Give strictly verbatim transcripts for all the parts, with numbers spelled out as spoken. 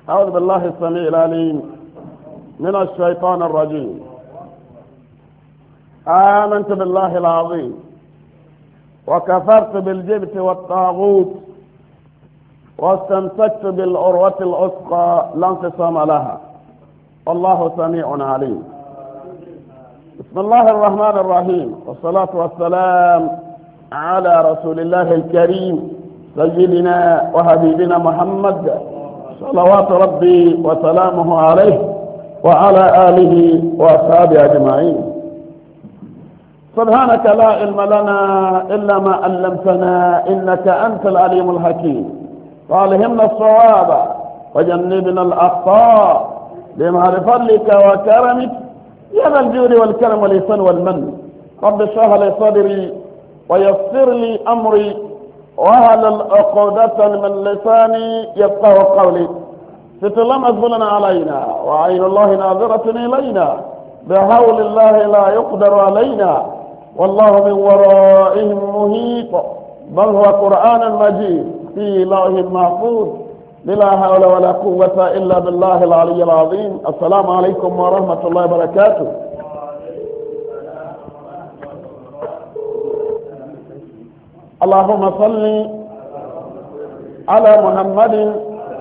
أعوذ بالله السميع العليم من الشيطان الرجيم. آمنت بالله العظيم وكفرت بالجبت والطاغوت واستمسكت بالعروة العتقى لا انفصام لها والله سميع عليم. بسم الله الرحمن الرحيم والصلاة والسلام على رسول الله الكريم سيدنا وحبيبنا محمد صلوات ربي وسلامه عليه وعلى آله وأصحابه أجمعين. سبحانك لا علم لنا إلا ما علمتنا إنك أنت العليم الحكيم. فألهمنا الصواب وجنبنا الأخطاء بما لفضلك وكرمك يا ذا الجود والكرم والإحسان والمن. رب اشرح لي صدري ويسر لي أمري وهل عقدة من لساني يفقه قولي. ست الله مزبولنا علينا وعين الله ناظرة إلينا بحول الله لا يقدر علينا والله من ورائهم محيط بل هو قرآن مجيد في لوح محفوظ بلا حول ولا قوة إلا بالله العلي العظيم. السلام عليكم ورحمة الله وبركاته. اللهم صل على محمد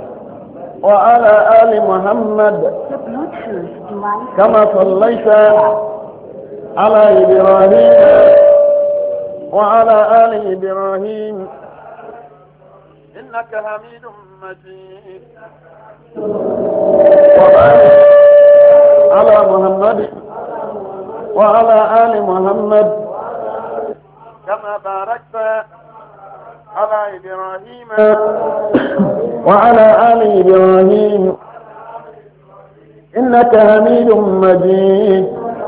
وعلى آل محمد كما صليت على إبراهيم وعلى آل إبراهيم إنك حميد مجيد. وبارك على محمد وعلى آل محمد كما باركت على إبراهيم وعلى آل إبراهيم إنك حميد مجيد.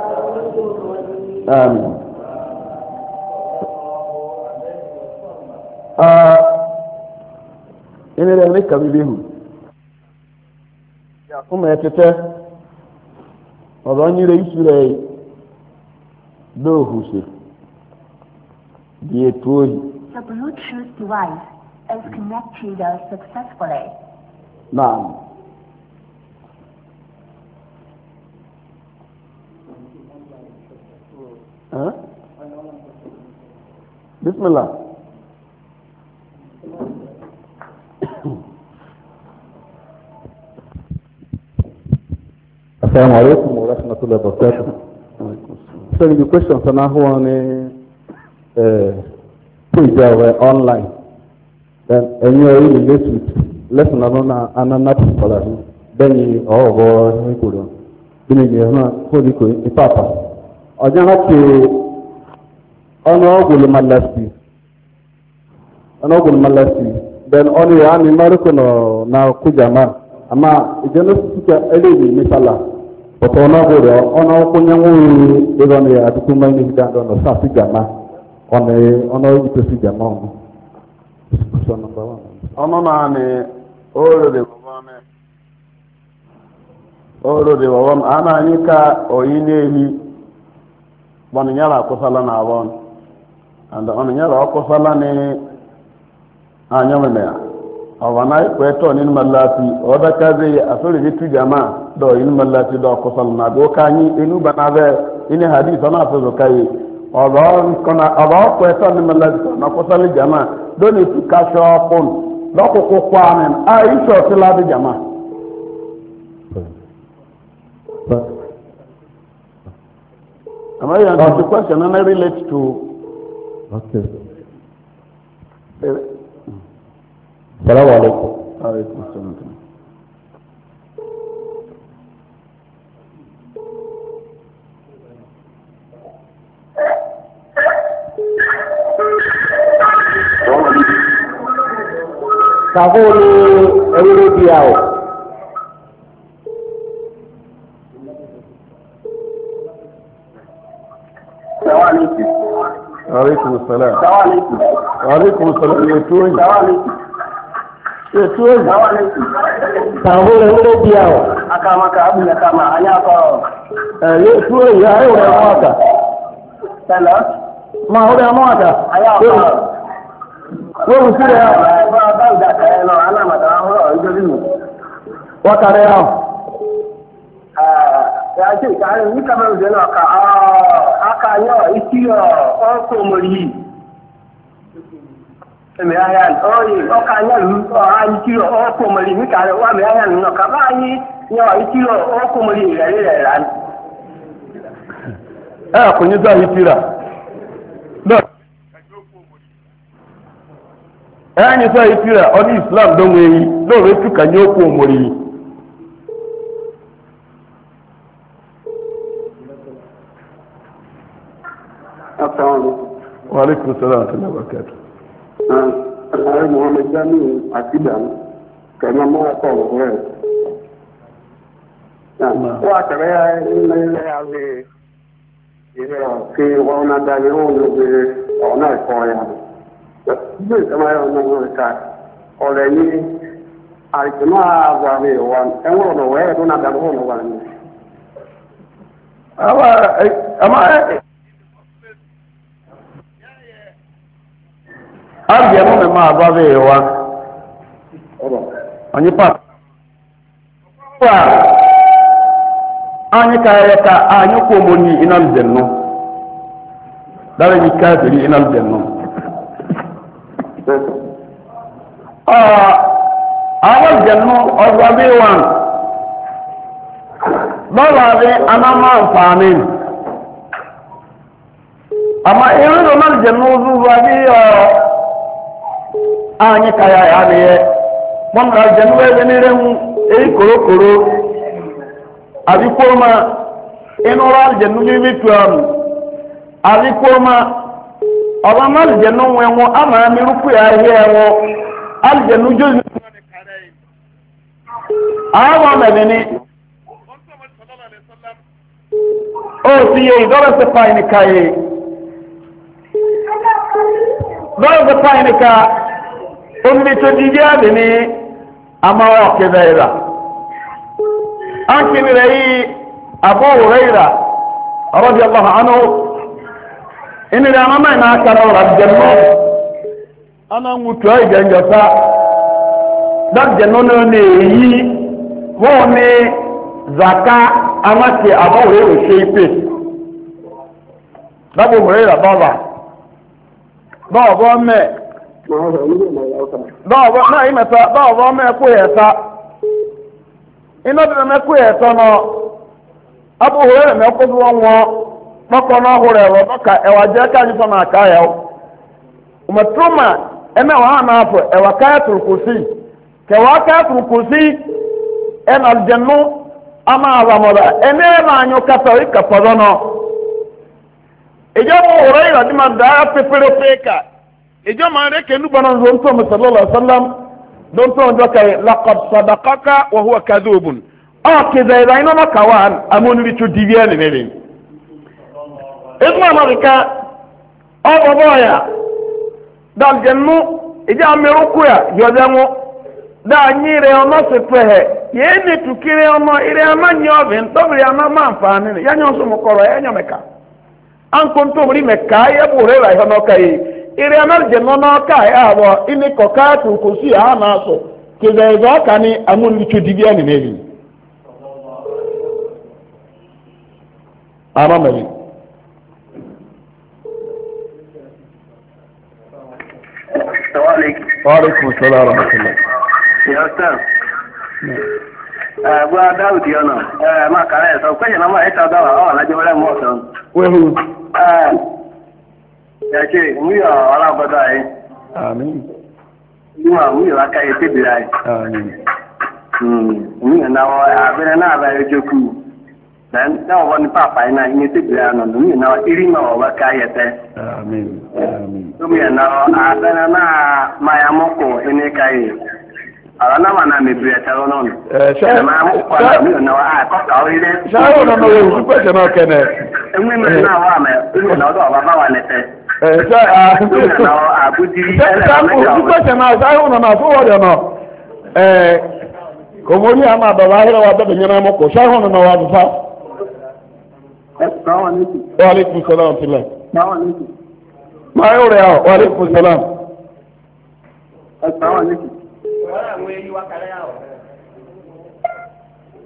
آمين. آه إن ذلك بهم يقوم يتته وظني رئيس لي دوه ديتوي. The Bluetooth device is connected successfully. نعم. ها؟ بسم الله. السلام عليكم ورحمة الله وبركاته. So the question for now on page online. Then and you are really late with lesson on another scholar. Then you are over Nikudo. Then you are not holy in Papa. Ojanaki Honorable Malasti. Honorable Malasti. Then only an American now Kujama. Ama ijenosika elevi misala otono boro ono kunyangu idoni atukuma ni hidando no safi jama one ono itosi jama ono so number one ono na ni oro de baba oro de baba ana anyika oyinehi bonu nyala kusala na abon and ono nyala kusala ni anyomene awana kweto ni malati oda kaze asori bitu jama do in malati do ko salna do kanyi inu banabe ini hadith ona so kai oda kona oda kweto ni malati na ko sali jama do ni tu kasho kon do ko ko kwanen ai so tila de jama. Am I answering the question and I relate to okay. Assalamu alaikum. Alaikum assalam. Kavoli ewúrẹ́ àwọ̀. Alaikum assalam. Alaikum assalam. Yetuwe. Yetuwe. Kavoli ewúrẹ́ àwọ̀. Akamaka abu ya kama anyako. Eh yetuwe ya ayo ya mwaka. Hello. Ma ule mwaka. Ayako. Wewe usire hapa. Ba ba da kaeno ana madao ndio. wakare ya ya ce ka ni kamar da na ka aka yo ikiyo o ko mori me aya oyi o ka nya lu o a ikiyo o ko mori mi ka wa me aya no ka ba yi yo ikiyo o ko mori re re ran eh ko ni za hitira no eh ni za hitira oni islam don we do we tu kan yo ko mori وعليكم السلام ورحمة الله وبركاته. أنا محمد جامي أكيدا كما ما أقول غير. وأتبع إن الله في وانا دانيون وانا كويا. بس ما يوم نقول أولئي أرجما أبغى وان أمور نوعه دون أدرون وان. أما أما Abia mo me ma ba be wa. Onye pa. Wa. Anyi ka ya ka anyi ko mo ni inal jannu. Dara ni ka diri inal jannu. Ah, awal jannu o be wan. Ba wa be anama famin. Ama iru mal jannu zu ba bi anyị ka ya ya na ya mọ na jenu ebe nire mu eyi korokoro adikwo ma ịnụrụ aljenu n'ime tuam adikwo ma ọbama aljenu nwe nwụ ama amirukwu ya ahịa enwụ aljenu jozi awa mebini o si ye idọrọ sepa ini ka ye dọrọ sepa ini ka Omni to diga deni amawa kedaira anki rei Abu Huraira radiyallahu anhu inira mama na kana rabjanno ana mutu ay ganjata dan janno ne yi woni zaka amake Abu Huraira shepe Abu Huraira baba baba me dɔwɔbɔ n'a yi mɛta dɔwɔbɔ mɛ ko yɛ ta ina dina mɛ ko yɛ ta nɔ abu hore mɛ ko do wɔn kpɔkɔ na hore wɔ bɔka ɛwà jɛ ka nyi sɔ na aka yɛ o mɛ tuma ɛmɛ wɔ hã na fɔ ɛwà kaya turu kusi kɛwà kaya turu kusi ɛna jɛnu ama abamɔda ɛnɛ na anyo kata o yi kapa dɔ nɔ ìjọba hore yi la di ma daa pepere peka. Ijo ma reke nu bana zo nto sallallahu alaihi wasallam don to ndo kay laqad sadaqaka wa huwa kadhubun ah kiza ila ina makawan amoni bitu divia ne ne Isma marika o boboya dal jannu ija ameruku ya yodemo da nyire ono sepehe ye ne tukire ono ire amanyo ben to bi ama manfani ne yanyo so mokoro yanyo meka an konto ri meka ye bure la hono kai ire amal jenno na ka ya bo ini ko ka tu ko si ha na so ke ze zo ka ni amun li chudi bia ni nebi ama mali wa alaikum assalam wa rahmatullah ya ustaz eh bua daudi ona eh ma kare so ko na ma eta dawa o na je mo so wehu eh ya ce mu ya wala bada yi amin kuma mu ya ka yi tibira yi amin mm mu na wa abena na ba yi joku dan da wa ni papa ina ni tibira no mu na iri ma wa ka yi te amin amin mu ya na abena na ma ya moko ene kai ala na mana me bia taro no eh sha ma mu kwa mu na wa a ko ka o ile sha o no no we ku se no kene enwe me na wa me mu na do wa ba wa nete eh sha ah na abudiri sha ku ku se na sha o no na so wo de no eh ko mo ni ama do la hira wa be nyana mo ko sha o no no wa bu fa assalamu alaikum wa alaikum assalam wa rahmatullah assalamu alaikum ma yo re wa alaikum assalam assalamu alaikum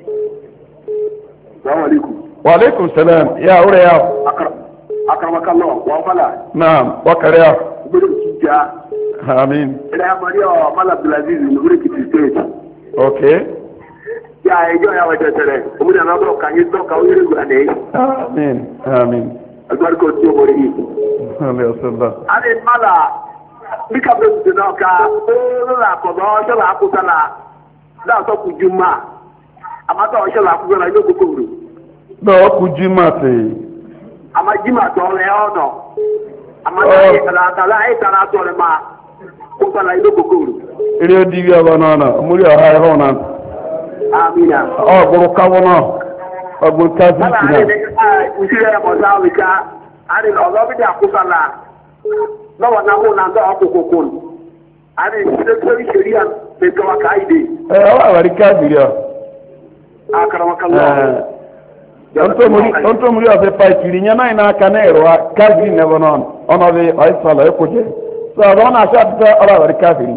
Assalamu alaikum. Wa alaikum salam. Ya ure ya. Akram akramakallah wa fala. Naam, wa kariya. Gudu kija. Amin. Ila Maria Mal Abdulaziz ni gudu kiti. Okay. Ya ejo ya waje tere. Umuda na bro kan yito ka uyiri gane. Amin. Amin. Albarko ti omori. Amin sallallahu. Ade mala bika be dino ka o la ko do so la ku sala. Da so ku juma. Amata o so la ku na yo kokoro. Do ku juma te. Ama jima to le ono. Ama na e kala kala e kala to le ma. Ku sala yo kokoro. Iri odiwi abanana, muri aha ho na. Amina. Oh, buru kawono. Ogbu kazi Mala kina. ade ah usire mo zawika. Ade lo lo bi da ku sala. Lọ́wọ́ náà wọ́n náà ń dọ́ ọkọ̀ kòkó ni. A ní ìṣẹ́lẹ̀ tó ń ṣe rí à lè tọ́wọ́ ká ìdè. Ẹ ọwọ́ àwárí káàbìrì ọ. Akaramakala. Ọ̀ntọ́mùrí ọ̀fẹ́ pa ìkìrì yẹn náà náà kan ẹ̀rọ káàbìrì nẹ́bọ̀ náà ọ̀nà bí ọ̀ìsọ̀lọ̀ ẹ̀kọ́ jẹ́. Sọ ọ̀rọ̀ náà ṣe àtúntà ọ̀rọ̀ àwárí káàbìrì.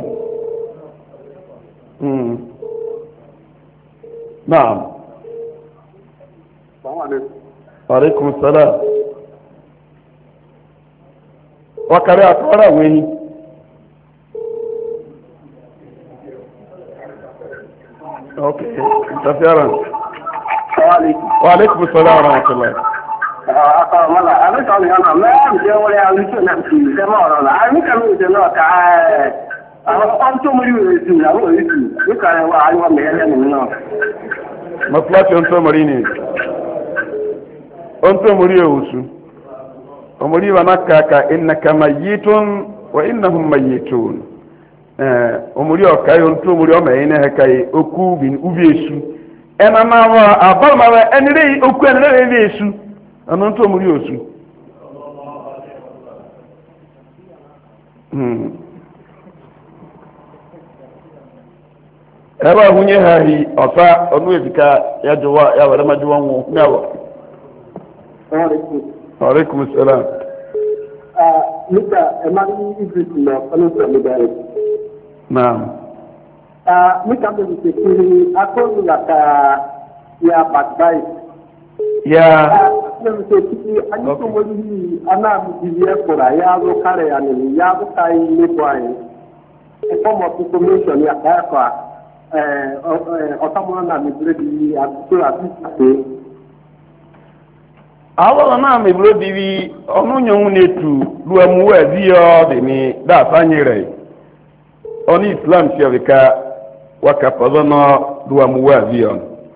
Naam. Aleykum salaam. Wakari akọrọ wehi. Okay, interference. Wa alaikum salam wa rahmatullah. Ah, mala, a ta ni ana me je wole a lu na ti se mo ro la. Ani ka mi je no ka eh. Ah, on to mo ri ti na mo ri ti. Ni ka re wa ayi wa me ele ni no. Maslaki on to mari ni. On to mari ewusu. Omuri wanakaka innaka mayitun wa innahum mayitun. Eh omuri okayo ntu omuri omayine hekai oku bin ubiesu. Ena na wa abama wa enire oku enire ubiesu. Anu ntu omuri osu. Hmm. Eba hunye hahi ofa onu ebika ya jowa ya wala majuwa nwo nyawo. Alaikum salam. Ah, Mita Emari Idris na Kano Samidare. Naam. Ah, Mita Mbezi Sekiri, akonu laka ya backbite. Ya. Ah, Mbezi Sekiri, anyiko mwezi ana mjizie kura, ya zo kare ya nini, ya zo kai nebo ayi. A form of information ya kaya kwa, eh, otamuna na mibredi ya kusura sisi. Awọ na mebro bibi onu nyonwu netu luamu ezi yo de ni da fanyere oni islam shirika wakapazo no luamu ezi yo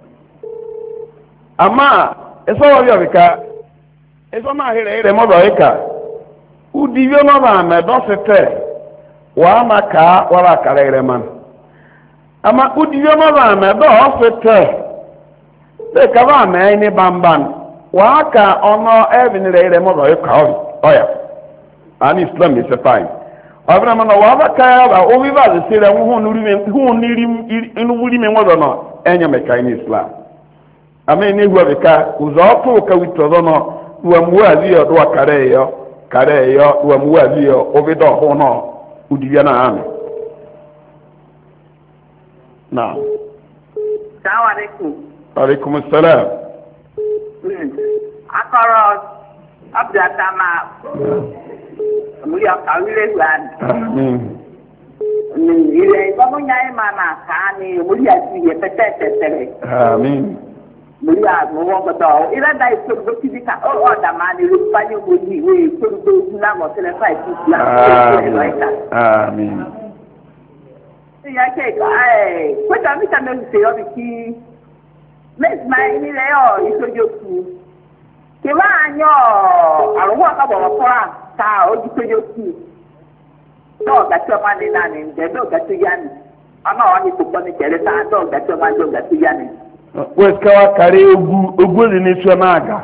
ama eso wa yobika eso ma here here mo do ika udivyo no ba me do sete wa maka wala karere man ama udivyo no ba me do sete de ka ba me ni bamban waka ono evinire ire mo royo ka oya an islam is a fine abra mana wa ka ba o wi ba de sire hu nuri me hu niri inu wuri me ngodo no enya me ka in islam ame ne hu abika uzo to ka witodo no wa mu azi yo do kare yo kare yo wa mu azi yo o bi do ho no udibia na ame na Assalamu alaikum. alaikum assalam. Akọrọ Abdultama Muri akawire gwan. Amin. Ni ile bomo nyai mana ka ni muri asi ye petete tere. Amin. Muri a mo wo godo. Ila dai so go tidika o o da mani ru panyo go ni we so go na mo tele fa ti la. Amin. Ya ke ka eh ko ta mi ta me se yo biki. Mes mai ni le o isojoku. Ke wa anyo arwo ka bo fora ta o isojoku. No ga to ma ni na ni de do ga to yani. Ama wa ni ko ni kere ta do ga to ma do ga to yani. Wes ka wa kare ogu ogu ni su na aga.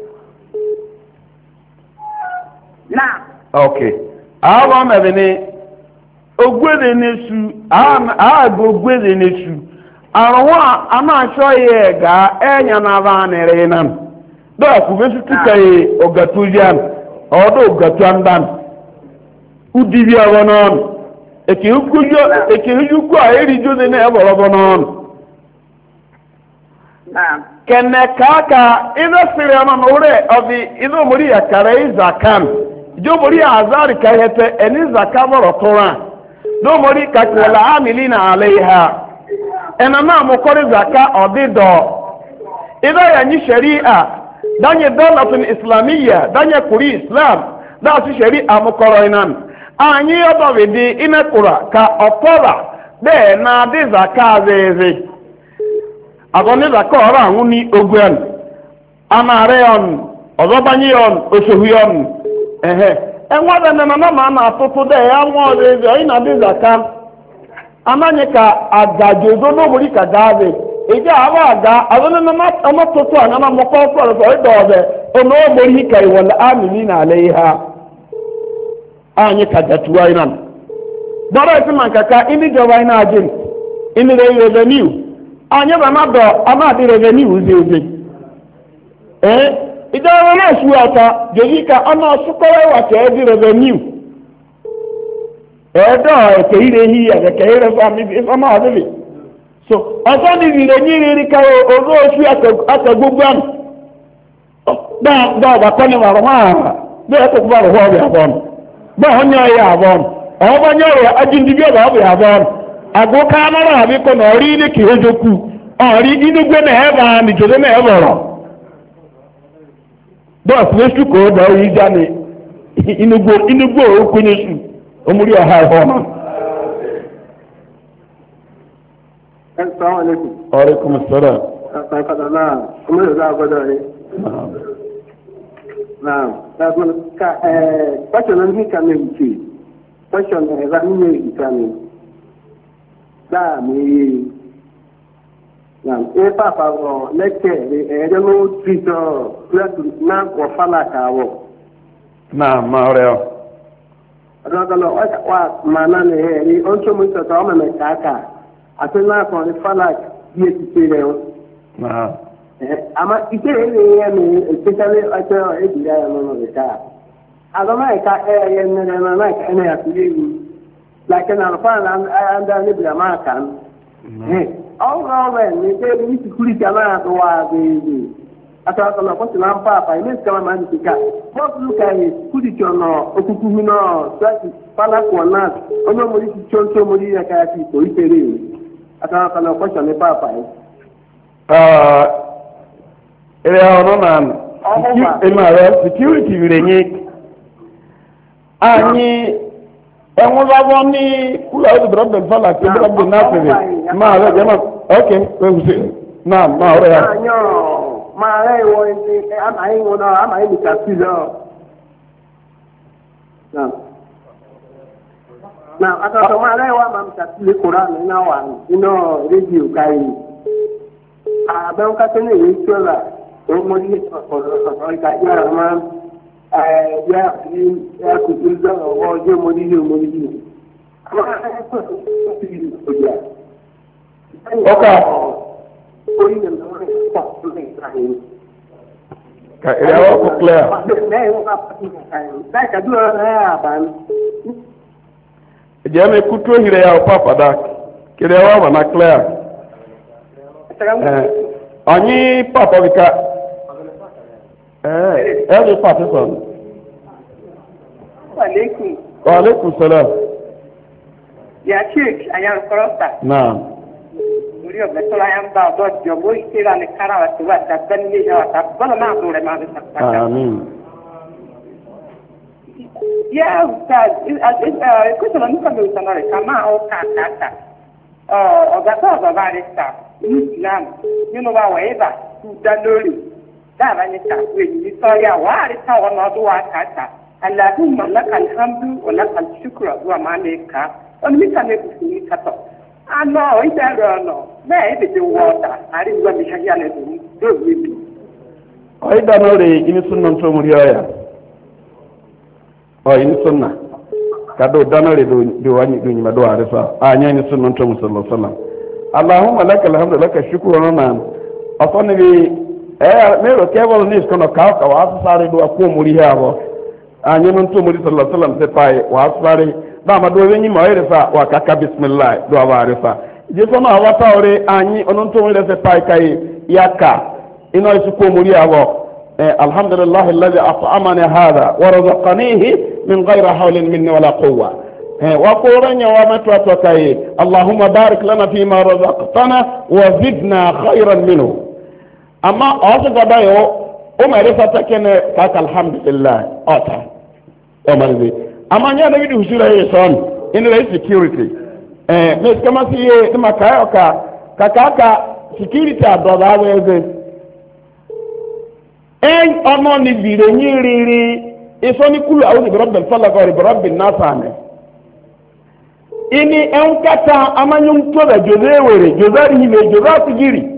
Na. Okay. Awa me ni ogu ni su a a ogu ni su. Arwa ana shoye ga enya na ba nere nan do ku besu tukai ogatulian odo ogatuandan udibi abonon eke ukujo eke ujuko eri jode na eboro bonon kene kaka ido sire ma nore obi ido muri ya kare zakam jo muri azari ka hete eni zakam rotora do muri ka wala amilina alaiha ena na mo kore zaka odido ido ya ni sharia danye dawlatun islamiyya danye kuri islam da su sharia mo koro inan anyi odo wedi ina kura ka otora de na di zaka zeze agoni zaka ora ahun ni ogwen amare on ozobanyi on osohu on ehe enwa de na na ma na atutu de ya nwa zeze ina di zaka amanye ka agajozo no muri ka gaze eje awa aga agoni na ma amatutu anga na moko ko so idoze ono muri ka wala amilina alaiha anyi ka jatuwa inan dara iti man kaka ini joba ina ajin ini revenue anya ba na do ama di revenue uze eh idawa na shuata jovika ana sukora wa ke di revenue eh do e ke ire hi ya ke ire fa mi fa ma ade so oso ni ire ni ire ka o ro shu aka aka gbogbo an da da ba ko ni wa ma be ko ba ro ho ya bon ba honya ya bon o ba nyoro ajindigi ba ba ya bon ago ka mara abi ko no ri ni ki ojoku ori inugwe na eba ni jode na eboro boss wesu ko do yi jani inugwe inugwe okunye su omuri oha ho ma Assalamu alaikum. Wa alaikum assalam. Assalamu kuma da ga da ne. Naam. Da kun ka eh question ni ka me wuce. Question ne za ni ne itani. Da mi Naam, e papa go leke e de no tito na ko fala ka wo. Naam, ma oreo. Adagalo wa mana ne e ri oncho mu to ta me kaka. Atena ko ni fala die ti le o. Naam. Eh ama ite ele ya me especially ato e di ya no no de ka. Adama e ka e ye ne na na ka ne ya ti like na fa na anda ni bla ma kan. Eh all over ni de ni security ana to wa de ata ko na ko na pa pa ni kama man ti ka mo lu ka ni security no okuku mi no so pala ko na onyo mo ni choncho mo ni ya ka ti to ipere ata ko na ko ni pa pa ah ele ono nan e ma re security re ni ani enwo babo ni kula o drop del fala ke drop del nasebe ma re jama okay we say na ma ore ya anyo ma re wo ni ama yi wo na ama yi ka ti lo na na ata to ma re wa ma ka ti le Quran na wa ino radio kai a ba ka tene yi chola o mo ni ko ko ka ya ma eh ya ya ku tilda o je mo ni mo ni okay ka ere wa ko clear je me kuto hire ya papa da kire wa bana clear eh ani papa bika eh eh papa son Wa alaikum. wa alaikum salam Ya Sheikh ayan korosta. naam Muri o beto la yamba do jobo ikira ne karawa tuwa ta banni ya ta bala ma do le ma ta ta. amin Ya ustaz ko to ni ka do sanare kama o ka ka ka. Oh o ga ta ba ba resta. Islam you know wa eba tu danori. Da ba ni ta we ni so ya wa ri ta wa no do wa ka ka. Allahumma lakal hamdu wa lakal shukru wa ma laka. On mi ka ne ku ni ka to. Ano ita ro no. Na e be water. Ari wa mi ka ya le do do wi. o ida no re ini sunnan to muri ya o ini sunna kado danore do do wani do nyima do arisa anya ni sunnan to sallallahu alaihi wasallam Allahumma lakal hamdu laka shukru wa man afani bi eh me ro kebol ni kono ka ka wa sare do ko muri ya bo anya nun to muri sallallahu alaihi wasallam se pai wa sare da ma do wenyi ma irisa wa kaka bismillah do wa arisa je so na wa tawre anyi onon to muri se pai kai yaka ino isuko muri abo alhamdulillah alladhi at'amani hadha wa razaqanihi min ghayri hawlin minni wala quwwa wa quranya wa matwa kai allahumma barik lana fima razaqtana wa zidna khayran minhu amma asu gadayo umar fata kene kaka alhamdulillah ata umar bi amma nya da widu husura yeson in the security eh mes kama si e makayo ka kaka security adoda weze en ono ni bire nyiriri isoni kulu awudi bi rabbil falaq wa bi rabbin nas ame ini en kata amanyum to da jozewere jozari hime jozati giri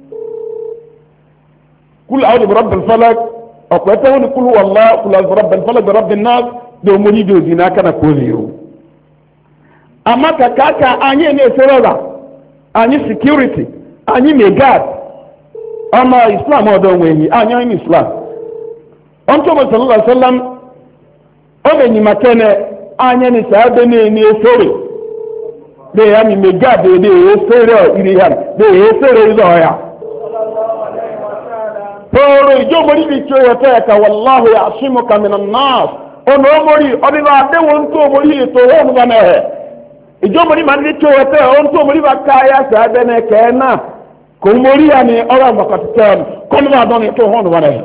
kulu awudi bi rabbil falaq akwata woni kulu wallahu kulu bi rabbil falaq bi rabbin nas do moni do dina kana koliyo amma kaka anye ne serora anyi security anyi megad ama islam odo nwehi anya ni islam onto mo sallallahu alaihi wasallam o be ni makene anya ni saade ne ni esore de ya ni megad de de esore iri han de esore izo ya poro ijo mori bi cho ya ta wallahu ya'simuka minan nas ono mori obi ba de won to mori to won ba na he ijo mori man bi cho ya ta on to mori ba kaya saade ne kena ko mori ani ora makatan kono ba don to hono wana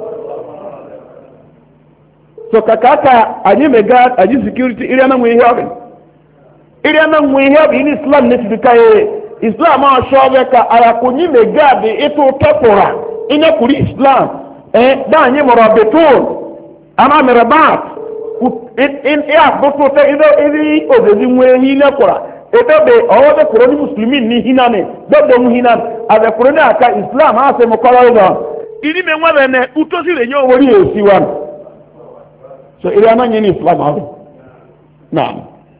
so kakaka aji mega aji security iri na mwe hiabe iri na mwe hiabe in islam ne tibikaye islam a shobe ka aya kunyi mega be ito tepora ina kuri islam eh da nyi morabetun ama merabat in ya boto te ido iri odezi mwe hi na kora ebe owo de kuro ni muslimin ni hinane dodo mu hinan abe kuro ni aka islam ha se mo koro do iri me nwa ne utosi le nyo wori esi wan so iri ananye ni islam ha naam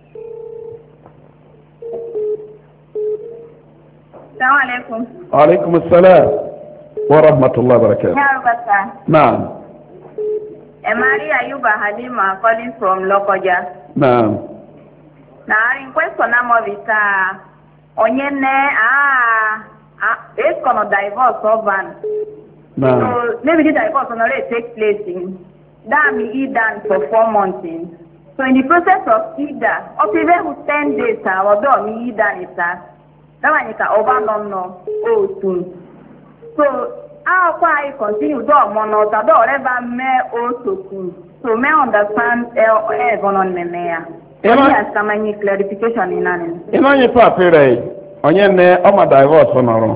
Assalamu alaikum wa alaikum assalam wa rahmatullahi wa barakatuh ya bata naam Emari Ayuba Halima calling from Lokoja naam na in question am vita onye ne ah ah is gonna divorce over naam so maybe the divorce on already take place in that me Idan for four months in. So in the process of Ida up even with ten days ah odo me Idan is ah that one is over no no oh soon so how I continue do mono ta do ever me also soon so me understand eh eh on me Yes, kama ni clarification ni nani? Ino nyi papire onye ne o ma divorce onoro.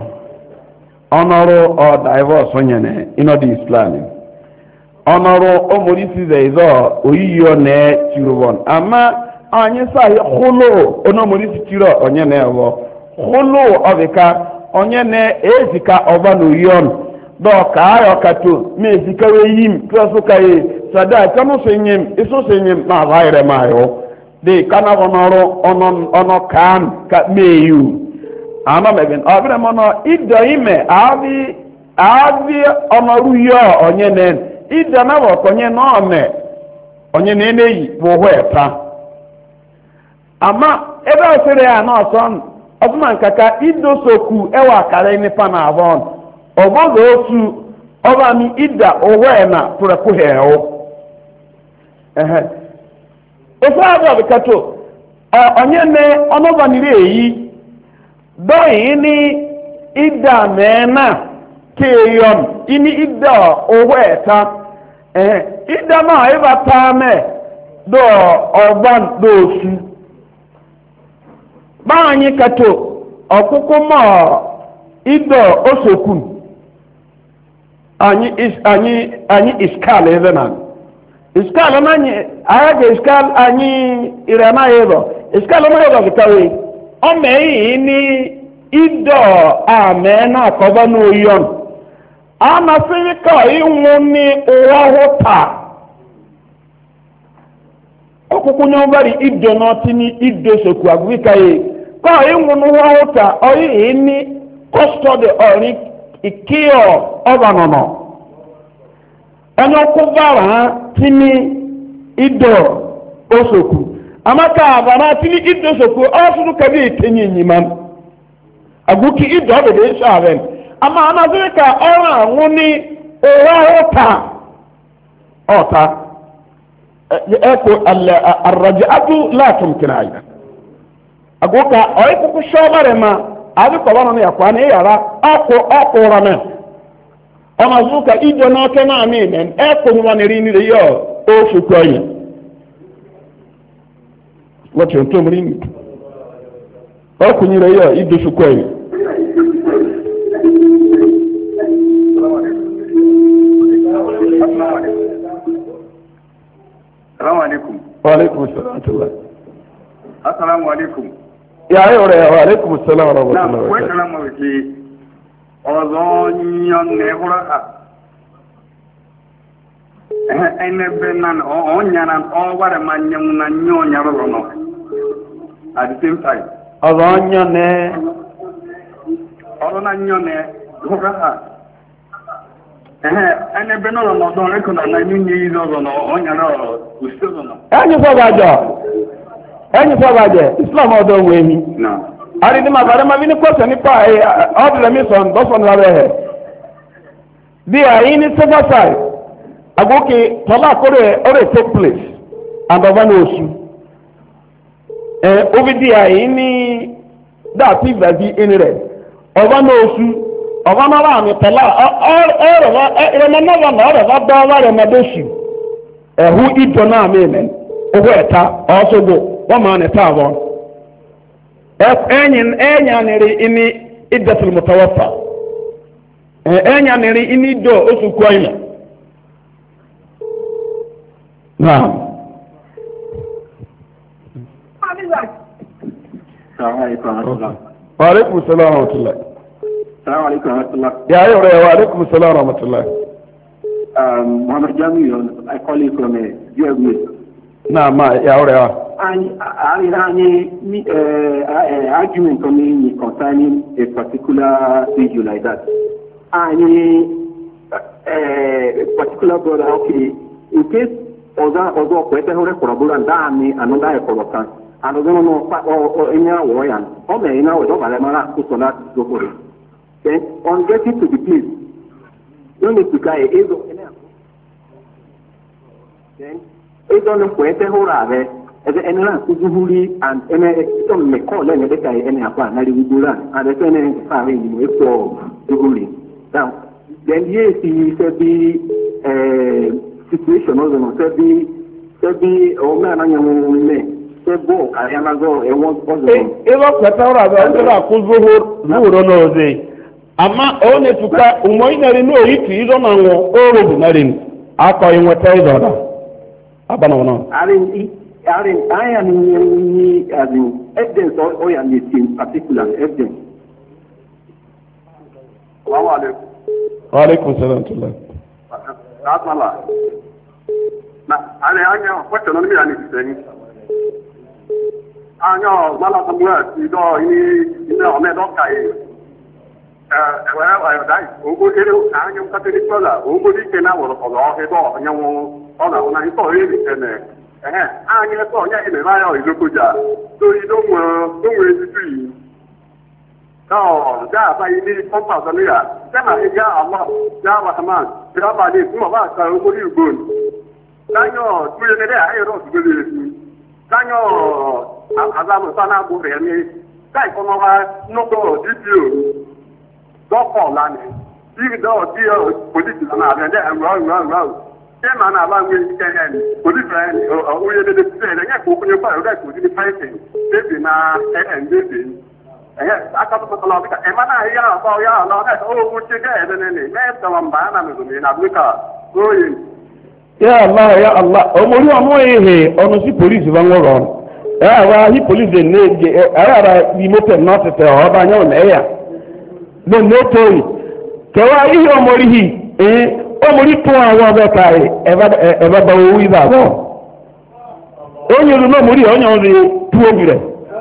Onoro o divorce onye ne ino di Islam. Onoro o muri size izo oyiyo ne chirubon. Ama anyi sa khulu ono muri chiro onye ne wo. Khulu obika onye ne ezika oba no yon. Do ka ayo katu me ezika we yim klaso kai sada kanu senyem iso senyem na vaire mayo. De kana onoro onon ono kan ka meyu ama meben abire mono ido ime abi abi onoru yo onye nen ido na wo konye no me onye ne neyi wo hweta ama ebe osere ya na son osman kaka ido soku ewa kare ni pana avon obodo otu oba mi ida owe na tura ku heo ehe osaado bikato onye ne onoba nire eyi doyi ni ida mena keyon ini ida oweta eh ida na eba tame do oban do su ba anyi kato okuku mo ida osoku anyi is anyi anyi iskale evenan iskal manyi ayaga iskal anyi irana yebo iskal ma yebo bitawe o meyi ni ido amena koba no yon ama sika inwuni owa hota okuku nyobari ido no tini ido soku agwika ye ko inwunu owa hota oyi ni custody ori ikio obanono ẹni kubara tini ido osoku amaka abara tini ido osoku ọsùn kẹbi ìtẹ̀yìn ìyìnmá aguki ido ọdọdọ iṣẹ́ ààrẹ ama anazika ewa nguni ewa ota ota eko arraj'atu la tumkin aida agoka oy ku shobare ma abi ko bana ya kwa ne yara ako akora na amazuka ijo na ke na ami men eko ni waneri ni re yo o fukoyi wati onto muri o kunyire yo ido fukoyi Assalamu alaikum. Wa alaikum assalam. Assalamu alaikum. Ya yore wa alaikum assalam wa rahmatullahi Na wa wa salamu alaikum. Ozo nyon ne hura. Eh ene benan o onyanan o ware manyam na nyonya ro no. At the same time. Ozo nyone Ozo na nyone hura. Eh ene benan no don rekona na nyunyi izo no onyana usto no. enyi fo bajo enyi fo baje islam odo wehi Na. ari ni mabare ma bini kwese ni pa e odle mi son do son la behe bi ayi ni sefa sai agoke tola kore ore take place and over no osu eh obidi ayi ni da ti vaji inire over no osu over na ra mi tola or ere wa ere na na na ore wa do wa re na doshi ehu ido na amen ogo eta osogo wa ma na ta won enyin enya niri ini iddatul mutawaffa enya niri ini do osu koina naam Assalamu alaikum warahmatullahi. wa alaikum assalam wa rahmatullah Assalamu alaikum warahmatullahi. ya yore wa alaikum assalam wa rahmatullah Um, Muhammad Jamiu, I call you from a U S A. naam ma ya yore wa And I have any uh, argument coming concerning a particular issue like that. Any uh, particular brother, okay, in case other other person who collaborate and that me another collaborate, and other no or any other one, or may now we don't have a to that go for it. Then on getting to the place, you need to carry a then it's on the point who are ebe enera kuzuhuri and ene to me call ene de kai ene apa na rigura and the ene fa ri ni epo zuhuri now then yes he said the eh situation no no said the said the o me na nyamu me se bo ari na go e won ozo e lo kweta ora ba ndira kuzuhur zuhuro no ze ama o ne tuka umoinari no yitu izo na wo o robu na rin akọ inweta izo da abana wono ari Aaron, I am in the evidence or oil and in particular evidence. Assalamu alaikum. wa alaikum assalam tullah Asmala. Na ale anya kwacho no mi ani seni. Anya mala tamwa ti do ni ni o me do kai. Eh wa wa dai o go ere anya ka te ni kola o go di ke na wo ko lo he do anya wo ona ona ni to ri ni tene. Eh anya ko nya ime ba yo ilokoja. So you don't want don't wait to see. No, da ba ni kompa so ni ya. Sema ya Allah, ya Rahman. Bira ba ni kuma ba ka o go ri gon. Danyo tuye ne da ayo ro go ri. Danyo azamu sana go re ni. Dai ko no ba no go di ti o. Do ko la ni. Even though the police na na de and run run run. Sema na ba nwe Kenya ni. Police friend o o ye de de se le nya ko ko ni pa o da ko di fighting. Baby na eh baby. Eh aka to to la ka e ma na ya ba ya la na o mu che ga de ne ne. Me to mba na me ni na Africa. Oyi. ya allah ya allah o mori omo ehe onu si police ba ngoro e wa hi police de ne ara ara bi motor not te o ba nyo na ya no no toy ke wa hi o mori hi eh o mori to awon be kai e ba e ba ba o wi ba bo onye lu no mori onye o ri tu o bi re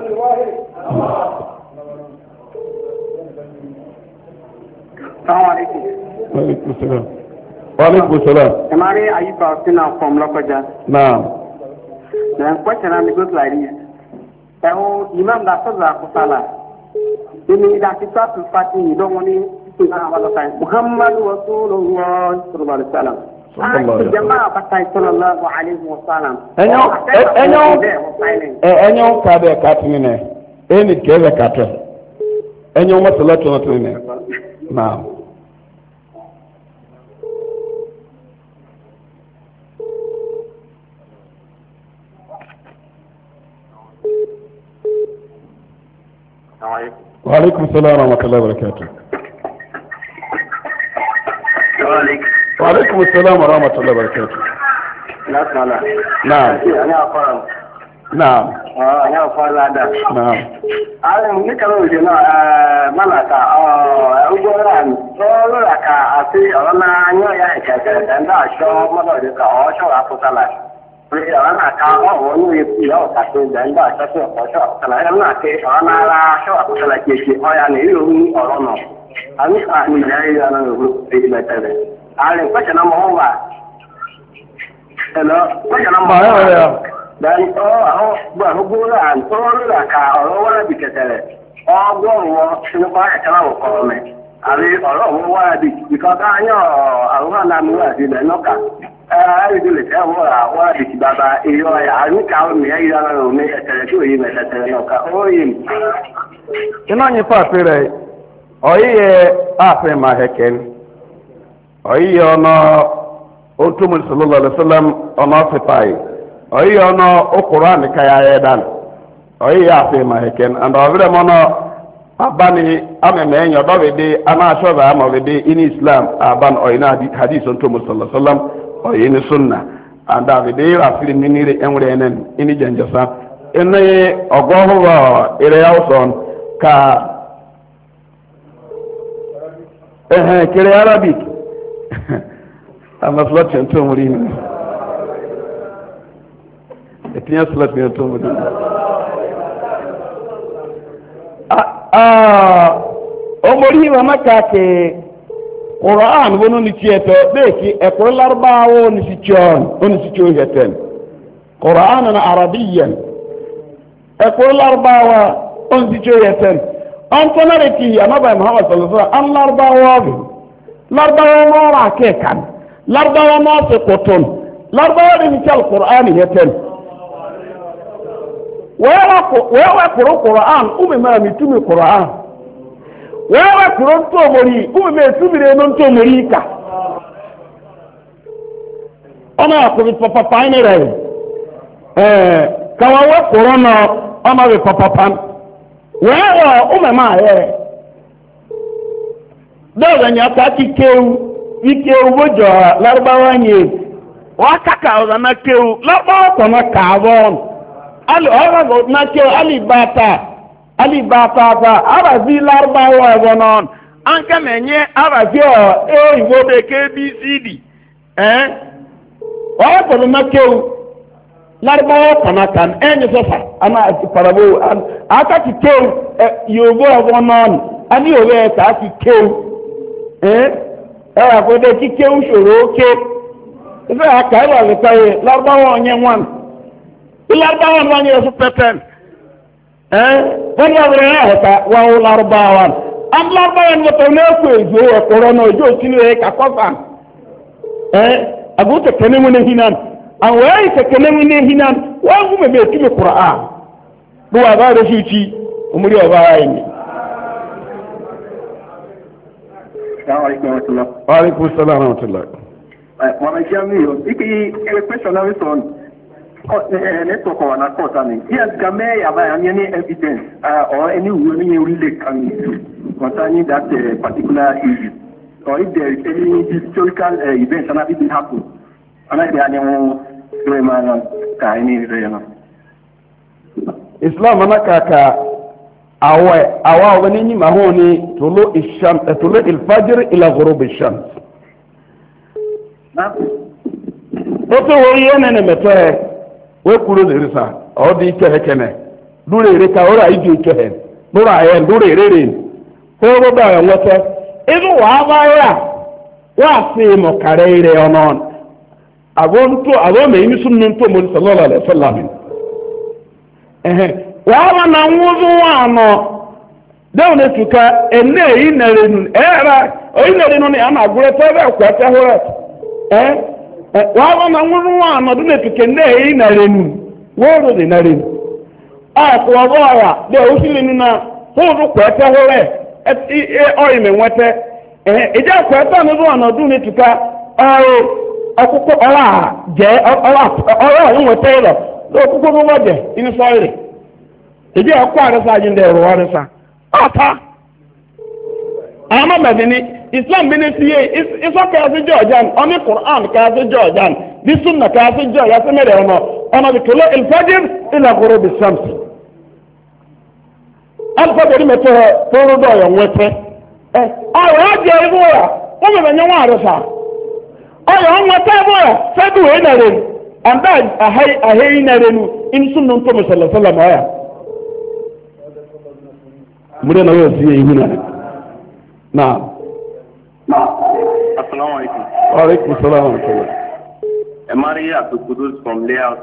Assalamu alaikum. wa alaikum salam wa alaikum salam Amari Ayuba Sina from Lokoja. naam The question and it goes like this. So, Imam da Saza Kusala. Ini da kita tu fati ni do moni Muhammad Rasulullah sallallahu alaihi wasallam. Ah, jamaa pakai sallallahu alaihi wasallam. Enyo enyo enyo kabe katine. Eni kebe kate. Enyo masalatu na tune. Naam. وعليكم السلام ورحمة الله وبركاته. وعليكم السلام ورحمة الله وبركاته. نعم. نعم. نعم. Àwọn oníkàwé òṣèlú mọ́nàkà ọgbọ́n ọlọ́ràkà àti ọ̀rọ̀ náà yóò yá ìkẹ̀kẹ̀ ẹ̀dá aṣọ mọ́nàdíkà ọ̀ṣọ́ àkótálà. Ọ̀rọ̀ náà ká ọ̀wọ́ ní ìyá ọ̀kàtí ẹ̀dá aṣọ sí ọ̀ṣọ́ àkótálà. Ẹ̀rọ náà ké ọ̀rọ̀ náà rá aṣọ àkótálà kejì ọ̀yà ní ìlú ọ̀rọ̀ náà. Àmì àmì ìyá ìyá náà ló èyí mẹ́tẹ̀rẹ̀. Àárín pẹ̀sẹ̀ náà mọ̀ wà. Ẹ̀lọ́ pẹ̀sẹ̀ náà mọ̀ wà. Dan oh oh baru bulan turun lah kak orang orang di ketere oh gua sini banyak cara komen hari orang orang di di katanya orang namu di Menoka eh itu le saya orang orang di baba iyo ya ini kau ni ya yang ni ketere tu ini ketere Menoka oh ini ina ni pa pere oyiye afe ma heken oyiye ono otumul sallallahu alaihi wasallam ono fetai oyi ono Quran kaya edan oyi afi ma heken and ovire mono abani ameme enyo dovidi ana shoba amovidi in Islam aban oyina hadith on to sallallahu alaihi wasallam oyi ni sunna and davidi rafiri minire enwre enen ini janjasa ene ogohuro ire yauson ka eh kire Arabic ama slot to muri etinya salat ni to mudu ah o mori wa makake Quran wono ni tieto beki e ko larbawo ni si chon on si cho yeten Quran na arabiyan e ko larbawa on si cho yeten on tonareti amaba Muhammad sallallahu alaihi wasallam an larbawa larbawa ma ke kan larbawa ma se koton larbawa ni chal Quran yeten wewe kuro Quran umema mitumi Quran wewe kuro nto mori umema tumire no nto mori ka ona ko bi papa paine re eh kawawa kuro no ona bi papa pan wewe umema ye doga nya ka kikeu ikeu bojo larbawa nye wakaka ona keu larbawa ko na kawon ali ọ̀rọ̀ na ke alibata alibata ta arazi larbawa egonon an ka menye arazi o e iwo be K B C D eh o ko na ke larbawa kana kan enye sofa ana parabo aka ti ke yobo egonon ani o be ta ti ke eh e ko de ti ke usoro ke ife aka ira le taye larbawa onye nwan Larbawan wani yasu peten eh wani awre hota wa larbawan am larbawan wato ne ko ejo e corona ejo sinu e ka kosan eh aguta kenemu ne hinan an wai ta kenemu ne hinan wa ngume be tumi Qur'an duwa ba da shi umuri wa bayi ne wa alaikum assalam wa rahmatullah wa ma jamiyo iki e question na wison network on a court and here game have any evidence uh, or any any relate concerning that uh, particular issue or if there is any historical uh, event that it happen and I know man ka any real Islam anaka ka awe awa wani ni mahoni tulu isham tulu al-fajr ila ghurub ash-shams na oto wo yene ne mete we kuro le risa o di ke hekene dure re ka ora iji ke he dura ye dure re re ko go ba ya wote idu wa ba ya wa si mo kare ire onon agon to agon me mi sunnon to mo sallallahu alaihi wasallam eh wa wa na wuzu wa no Down to ka ene inarenu era inarenu ni ama gure tebe kwata hore eh wa na nwuru wa no do to ke ne inarenu wo do de narenu a ko wa ya de usili ni na ho do kwata hore e o ime nwete eh eja kwata no do na do to ka o akuko ora je ora ora nwete ro do akuko no wa je ini so ire eja akwa ara sa jinde ro wa sa ata ama madini Islam bini siye is okay as Georgian oni Quran ka as Georgian bi sunna ka as Georgian ya semere ono ono bi tulu al-fajr ila ghurub ash-shams al-fajr meto toro do yo wete eh ayo je ibuya o me nyen wa aresa ayo nwete ibuya fedu e na re anda ahai ahai na re nu in sunna to sallallahu alaihi wasallam aya mure na yo siye ihuna na Assalamu alaikum. Wa alaikum assalam wa rahmatullah. Emari Abdul Qudus from Laos.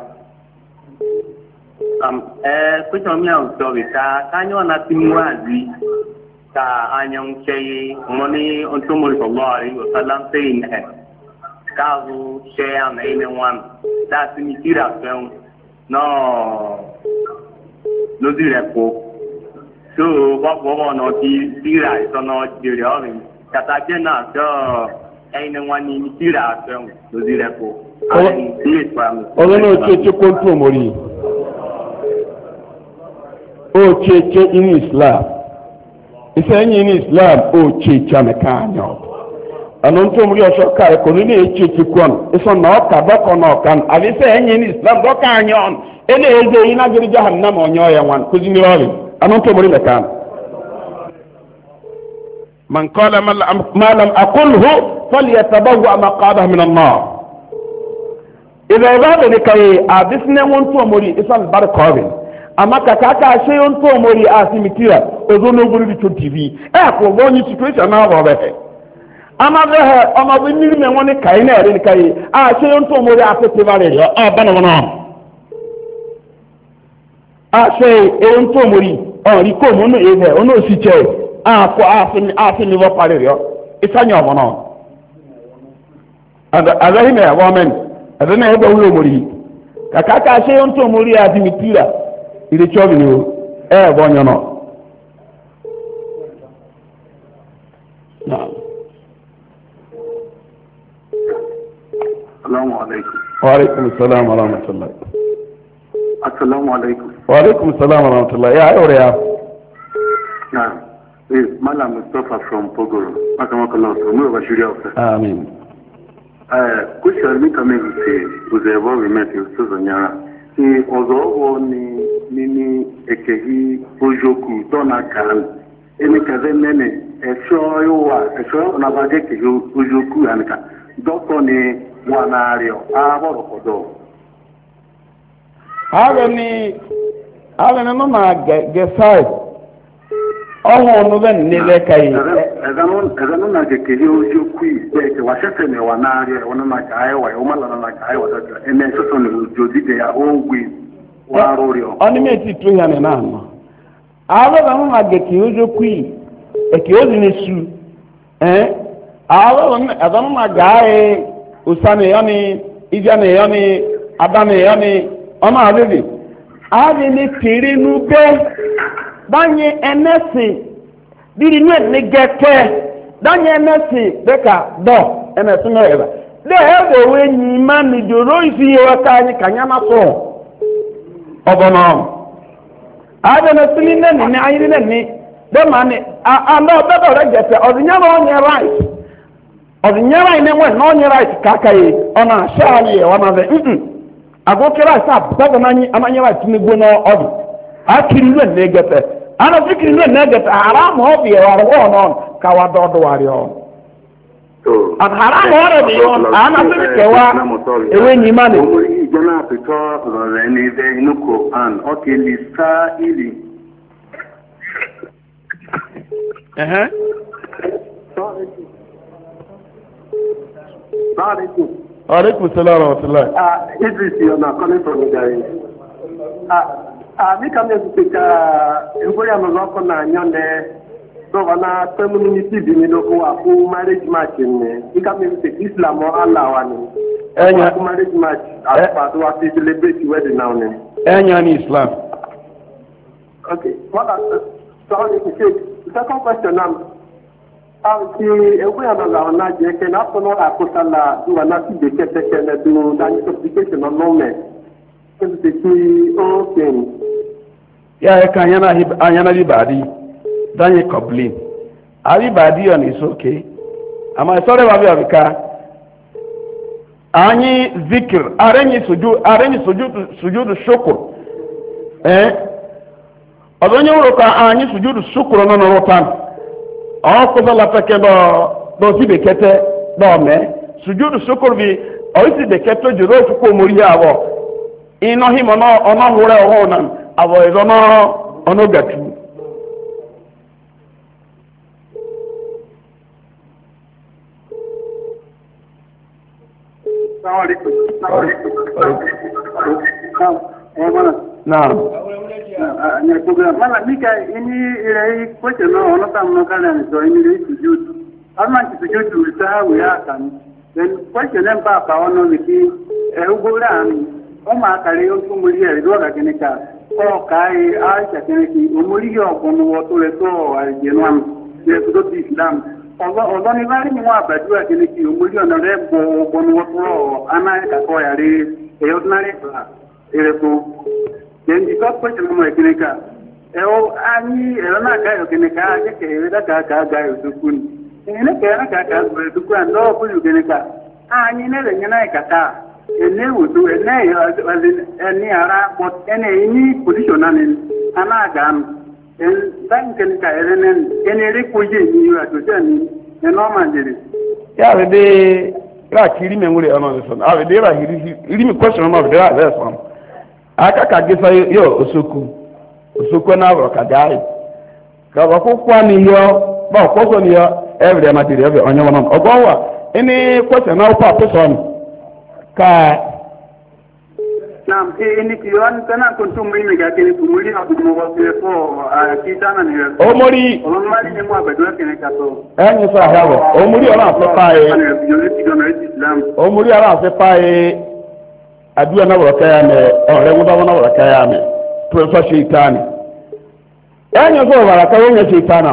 Um, eh, question me out of it. Kanyo na timuazi ka anyang cheye moni ontumul sallallahu alaihi wasallam saying eh kazu share na ine one that ni tira film no no direpo so what what no ti tira so no dire kata jena so ine one ni tira film no direpo and this from Ogono cheche kontu mori o cheche in Islam isenyi in Islam o cheche amekanyo anonto muri osho ka ko ni cheche kwon iso na ka bako na kan abise enyi in Islam do ka anyon ene eze ina giri jahannam onyo ya wan kuzini wali anonto muri mekan man qala ma lam aqulhu falyatabawwa maqadahu min an-nar idha ibada kai abisne wonto muri isal barkawin ama kakaka se wonto muri asimitira ozono guru bi T V e ko bonyi situation na bo be ama be he ama be niri me woni kai na ere kai a se wonto muri afete bare yo a bana wona a se e wonto muri o ri ko mo no ebe ono si che a ko afin afin wo pare yo isanyo mo no ada ada hime wa men adana ebe ulo muri kakaka se onto muri adimitira ile chobi ni e bonyo no na Assalamu alaikum. wa alaikum assalam wa rahmatullah. Assalamu alaikum. Wa alaikum assalam wa rahmatullah. Ya aure ya na eh Malam Mustafa from Pogoro akamakala so mu ba shiri office. amin. Eh, question mi kama hivi uzebo remete usozonyara. Ni ozogo ni nini ekehi ojoku dona kan. Eni kaze nene esho yowa esho na baje ke ojoku anka. Doko ni wanario aboro kodo. Awe ni awe na mama gesai ọhụrụ n'ụlọ niile ka yi. Ezanu na gekele ojoku ibe ke washete ne wanari wana na kai wa umala na kai wa dada ene soso ne ojodide ya ogwe wa rorio. Oni me ti tu ya ne na no. Awe na mama gekele ojoku yi eke ozi ne su. Eh? Awe na ezanu na gae usane yani ijane yani adane yani ona adede. Ade ni pere nu be danye enesi diri nu ne gete danye enesi deka do enesi no eba de ebe we nyi ma ni doro isi ye waka anyi kanya na so obono ade na sini ne ni ayiri ne ni de ma ni a no be do re gete odinya no onye right odinya right ne we no onye right kaka yi ona sha ni e wana be mm agokera sa baba nanyi amanya right ni gbo no odi akiri nu ne gete ana fikiri nu ne gete haram ho bi wa ro no ka wa do do wa rio So, at haram ho bi yo ana fikiri wa ewe nyi ma ne jana pito lo ni de inuko an okay lista ili eh Sorry. alaikum salam wa rahmatullah. Ah, Idris, you are calling from Nigeria. Ah, ah, we come to speak. Uh, we are not going to So wana community bi ni doko aku marriage match ni. Ika mi se Islam o Allah wa ni. Enya Aku marriage match apa to ati celebrate wedding now ni. enya ni Islam. Okay. What are sorry to say. Second question now. How ki ewe ana la na je ke na kono akosala du wana ti de kete kele du dan supplication on no me. Ke ti ki okay. Ya ka anyana hib anyana libadi. Danye complain. Everybody on is okay. Am I sorry babi abika? Anyi zikr, arenyi sujud, arenyi sujud sujud shukr. Eh? Odonye uroka anyi sujud shukr no no rotan. O ko la peke do do si bekete do me. Sujud shukr bi o si bekete juro ko mori awo. Ino himo no ono hore ho nan. Awo izo no ono gatu. Naam. Ni program mala mika ini ile kweche no ono tamu kana ni so ini ile sujud. Ama sujud ulita ya kan. Then kweche nem papa ono niki e ugura ni. O ma kale yo tumuri ile do ga kenika. O kai aisha keniki umuri yo kono woto le to aljenwan. Ye kudo Islam. Ọ̀gọ́ ni bá rí mú àbàdúrà kí ní kí omórí ọ̀nà rẹ̀ bọ̀ ọgbọ̀nù wọ́pọ̀ anáyẹ̀kàkọ́ yàrí ẹ̀yọ́ ordinary class ẹ̀rẹ̀kọ́. Then the first question ọmọ ìkìníkà ẹ̀họ́ a ní ẹ̀rọ náà gáyọ̀ kìníkà akẹ́kẹ̀ ẹ̀rẹ́ dákàákà gáyọ̀ dúkú ni. Ìyẹnì kẹ̀rẹ́ kàkà gbẹ̀rẹ̀ dúkú à lọ́wọ́ fún ìkìníkà. A ní nílẹ̀ yẹn náà kàkà ẹ̀ní ìwòsó ẹ̀ní ara ẹni ní position náà ni anáàgà nù. Dan kìníkà ẹ̀rẹ́ nẹ́ni ẹni eré kojé ní ìwà tó jẹ́ ni ẹ̀nà ọmọ àjèrè. Ya be de ra kiri me ngure ono so. A be de ra hiri hiri mi question no be de ra there so. Aka ka gesa yo osoku. Osoku na ro ka dai. Ka ba ko kwa ni yo, ba ko so ni yo, every day material every onyo wono. Ogwa any question na kwa person ka Naam, ini kiwan kana kuntum mimi ga kile kumuli na kumogo ko kitana ni. O mori o mari ni mo abedwa kene kato. Enyi sa hawo. O mori ora se pae. O mori ora se pae. Adua na woro kaya me, ore mu dawo na woro kaya me. To fa shaytani. Enyi so wara ka wonya shaytana.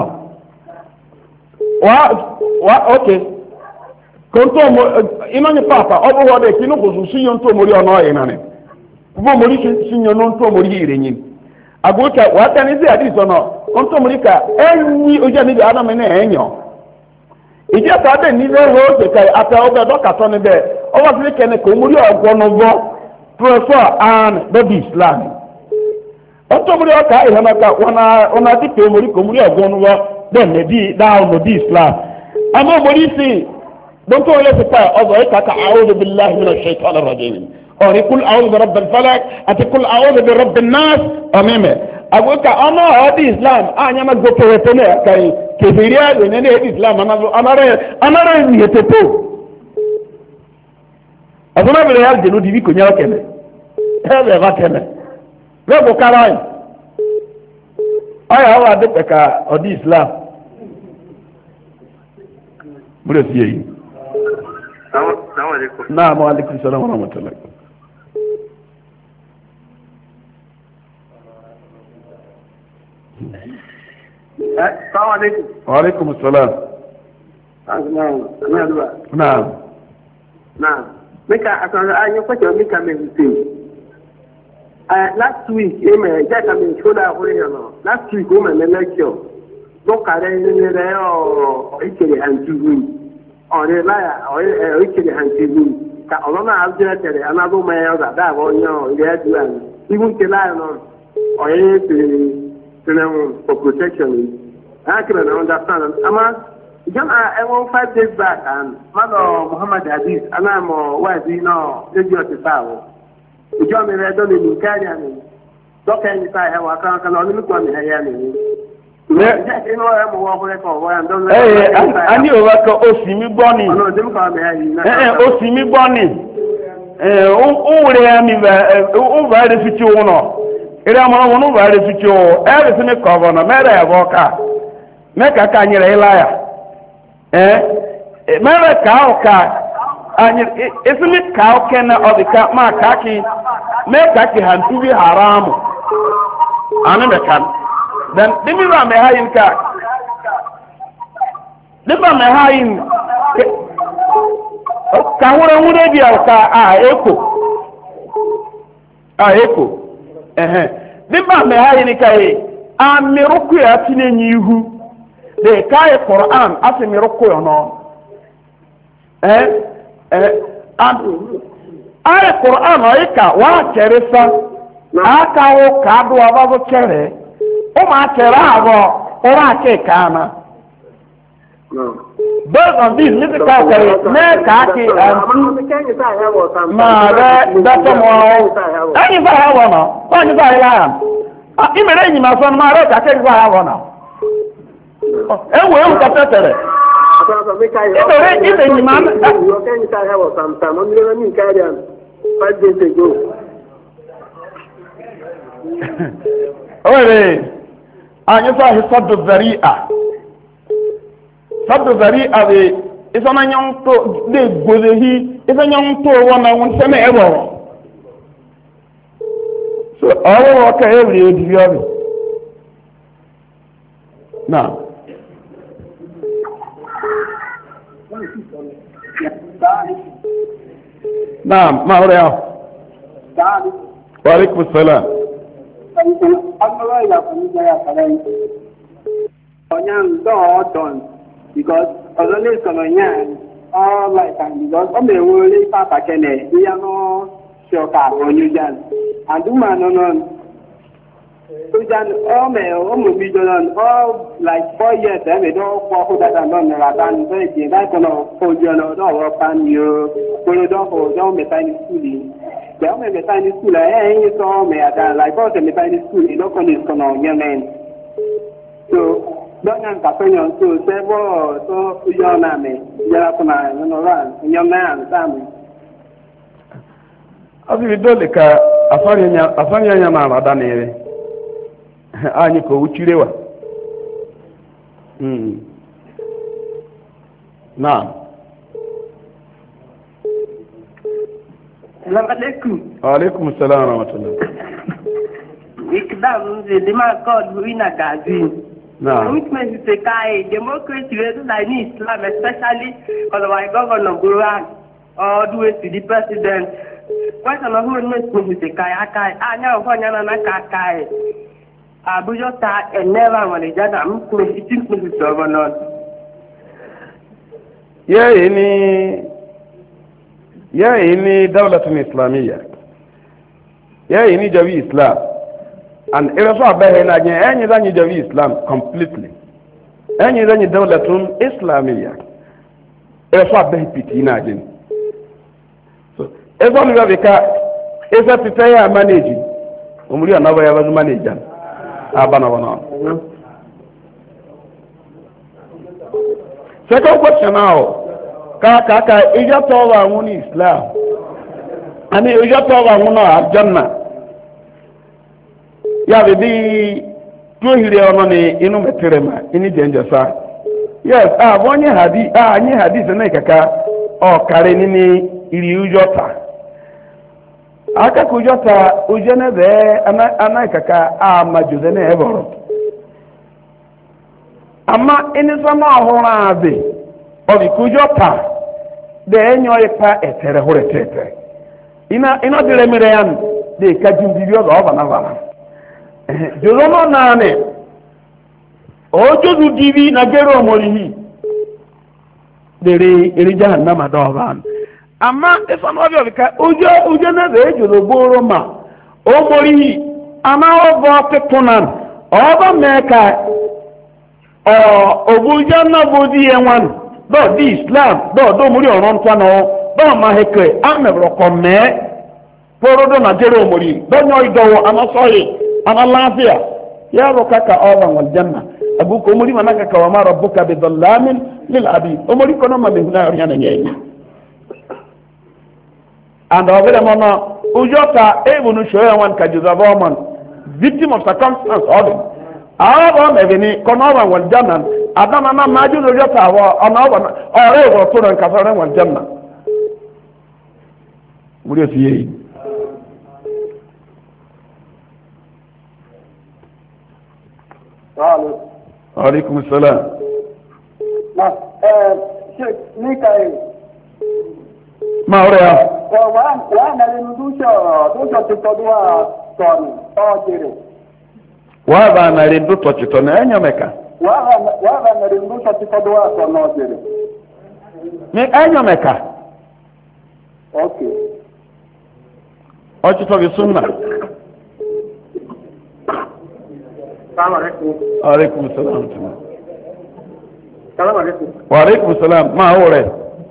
Wa wa okay. Konto mo imanye papa, obo wo de kinu ko su yon to mori ono ye nane. Bo mori sinyo no nto mori ire nyin agoka wata ni zi adi sono nto mori ka enyi oja ni ada me na enyo ije ta de ni le ho se kai ata oga do ka to ni be o wa fi kene ko mori ogwo no go professor an baby Islam nto mori o ka ihe maka wana ona ti pe mori ko mori ogwo no go den ne di down no di Islam ama mori si don to le se pa o go ka ka a'udhu billahi minash shaitanir rajim or يقول أعوذ برب الفلك أتقول أعوذ برب الناس أمامه أقول كأنا هذا الإسلام أنا ما قلت وتنا كي كفيريا لأن هذا الإسلام أنا أنا رأي أنا رأي يتبو أظن بالريال جنود يبي كنيا كنا هذا غاتنا لا بكراي أي هو هذا بكا هذا الإسلام مرسيه السلام عليكم. نعم وعليكم السلام ورحمة الله. السلام عليكم. وعليكم السلام. نعم. نعم. نعم. Mika asan ayo kwacho mika me mti. Uh last week eme jaka me chola hore no. Last week o me lecture. Do kare ni le o ikere antigu. Ore la o ikere antigu. Ka olona azira tere anado me yo da da bo nyo ile du an. Even ke la no. Oye for protection. I can understand. Ama John, I won five days back, and Mother Muhammad Hadith, and I'm why do you know the judge is out. John, I don't need to carry me. Doctor, if I have a car, can only look on the hair. Hey, I knew what Osimi Bonnie. Osimi Bonnie. Oh, I mean, over the future. Ere amara wonu ba re ficho e re sini cover na mere e boka meka ka anyere ilaya eh mere ka o ka anyị esimi ka o kene odika ma ka ki me ka ki hantubi haramu anu me kan dan dimi ba me hayin ka dimi me hayin ka wure wure bi ka a eko a eko eh dimi me hayin ka e amiruku ya tinenyi ihu de kai Quran asimiruku yo no eh eh ay Quran ay ka wa cheresa aka wo ka do abazo chere o ma chera abo o ra ke kana based on this little calculate me ka ki ma re da to mo ani fa ha wona ba ni fa ila am i mere ni ma so ma re ka ke fa ha wona e wo e ka tetere Ibere ibe ni ma you can say have some time on the new carrier five days ago. Oye, anyo sa hisadu zari'a. Sadu zari'a de isa na nyong to de gozehi isa nyong to wana won seme ebo. So awo ka every odiyo. Now نعم ما هو يا وعليكم السلام because always coming all like because I'm a really papa can you know shoka on you jan and do man on so jan all me all me don all like four years eh me don walk that and don never done very dey that kind of for you know don work pan you for don for don me tiny school dey me me tiny school eh you saw me at like for me tiny school you know con is con on your man so don yan ka penyon so sebo so you na me ya kuna you know ran you man sam abi dole ka afanya nya afanya nya na ada nere anyị ka uchirewa mm na Assalamu alaikum. Wa alaikum assalam wa rahmatullah. Ikdam de demand called Ruina Gazi. Na. Which means to say kai democracy is like in Islam, especially because our governor Quran or do it to the president. Question of who knows to say kai akai anya ofanya na kai. Abuja ta eneva wanejada mko itin kuzi governor. Yeah, ini ya ini dawlatun islamiyya ya ini jawi islam and iraso abahe na je enyi zanyi jawi islam completely enyi zanyi dawlatun islamiyya iraso abahe pitina je so ezo ni babika esa pitaya manage umuri anaba ya bazu manage abana wana second question now ka ka ka ija to wa won Islam ani ija to wa won aljanna ya be bi to hire ono ni inu meterema ini denja sa yes ah bonye hadi ah anyi hadith na kaka o kare ni ni iri ujota aka ku ujota ujene be ana ana kaka a majuze na eboro ama ini sama ahora abe obi kujota de enyo ipa etere hore tete ina ina dire mere yan de kajimbirio go bana bana eh jorono nane ojo divi na gero morihi dere eri jahannama do ban ama efano obi obi ka ojo ojo na be joro boro ma o morihi ama obo petunan oba meka o obuja na bodi enwan do di Islam do do muri oron twano do ma heke amebro komme poro do na jero muri do nyo idowo anasoyi analafia ya rokaka oban wal janna abu ko muri manaka ka wa ma rabbuka bidallamin lil abid o muri kono ma mehuna yana nyai and over mono ujota ebunu shoya wan ka juzabomon victim of circumstance of àwọn mẹbi ni kọnọba wọn jẹmna adama na maju lórí ọta àwọ ọnà ọba ọrẹ ìwọ tó rẹ nkàfẹ rẹ wọn jẹmna múlẹ sí yéyí. aleykum salaam. máa rẹ ya. wàá nàlẹ́ nu dúṣọ̀ dúṣọ̀ ti tọ́jú wa tọ̀nù ọ̀jẹ̀rẹ̀. wàá bá nàlẹ́ nu dúṣọ̀ ti tọ̀nù ẹ̀ nyọ̀ mẹ́ka. wàá bá nàlẹ́ nu dúṣọ̀ ti tọ́jú wa tọ̀nù ọ̀jẹ̀rẹ̀. mi ẹ̀ nyọ̀ mẹ́ka. ok. ọtí tọ́bi súnmà. salaamaleykum. aleykum salaam. salaamaleykum. wa aleykum salaam máa wọ rẹ.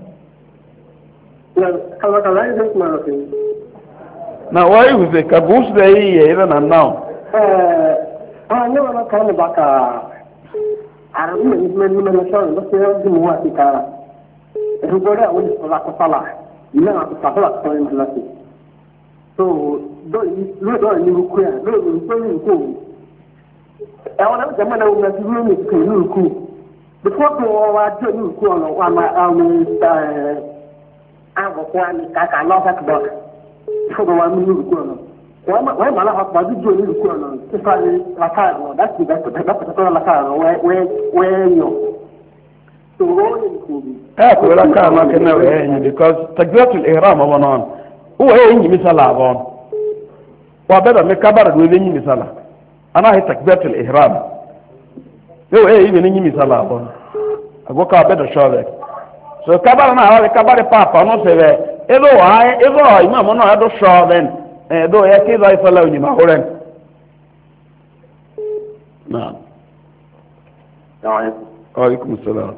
na why was it kabus da yi ya ira nan now eh ah ne wala kan ba ka arabu ne ne ne ne so ba se di mu wa ka e gore a woni sala ko sala ina na ko sala ko ni la si so do lo do ni ku ya do ni ko ni ku e wona jama na na ti ni ku ni ku before ko wa do ni ku ono wa ma amu eh àgùkù àmì kàkà lọ́sàkùbọ̀ fún wa mú nírùkú ọ̀nà wọ́n mọ̀ aláwọ̀ pàdé jù nírùkú ọ̀nà tí fàáyé làkàrà náà láti dápẹ̀tẹ̀tẹ̀ làkàrà náà wẹ́ẹ̀yàn tó wọ́n ní kòbí. ẹ kò làkàrà náà kẹ́ náà wẹ́ẹ̀yàn because takbiratul ihram ọmọ náà ó wọ́n yẹn yìí mísàlá àbọ̀ wọ́n abẹ́rẹ́ mi kábàrà ló lé yìí mísàlá anáhì takbiratul ihram ó wọ́n yẹn yìí mísàlá àbọ̀ àgùkù abẹ́rẹ́ sọ́ọ̀rẹ́ so kabara na awale kabare papa no sebe edo wa edo imam no edo shoven edo ya kiza ifala ni mahoren na Naam. Alaikum salaam.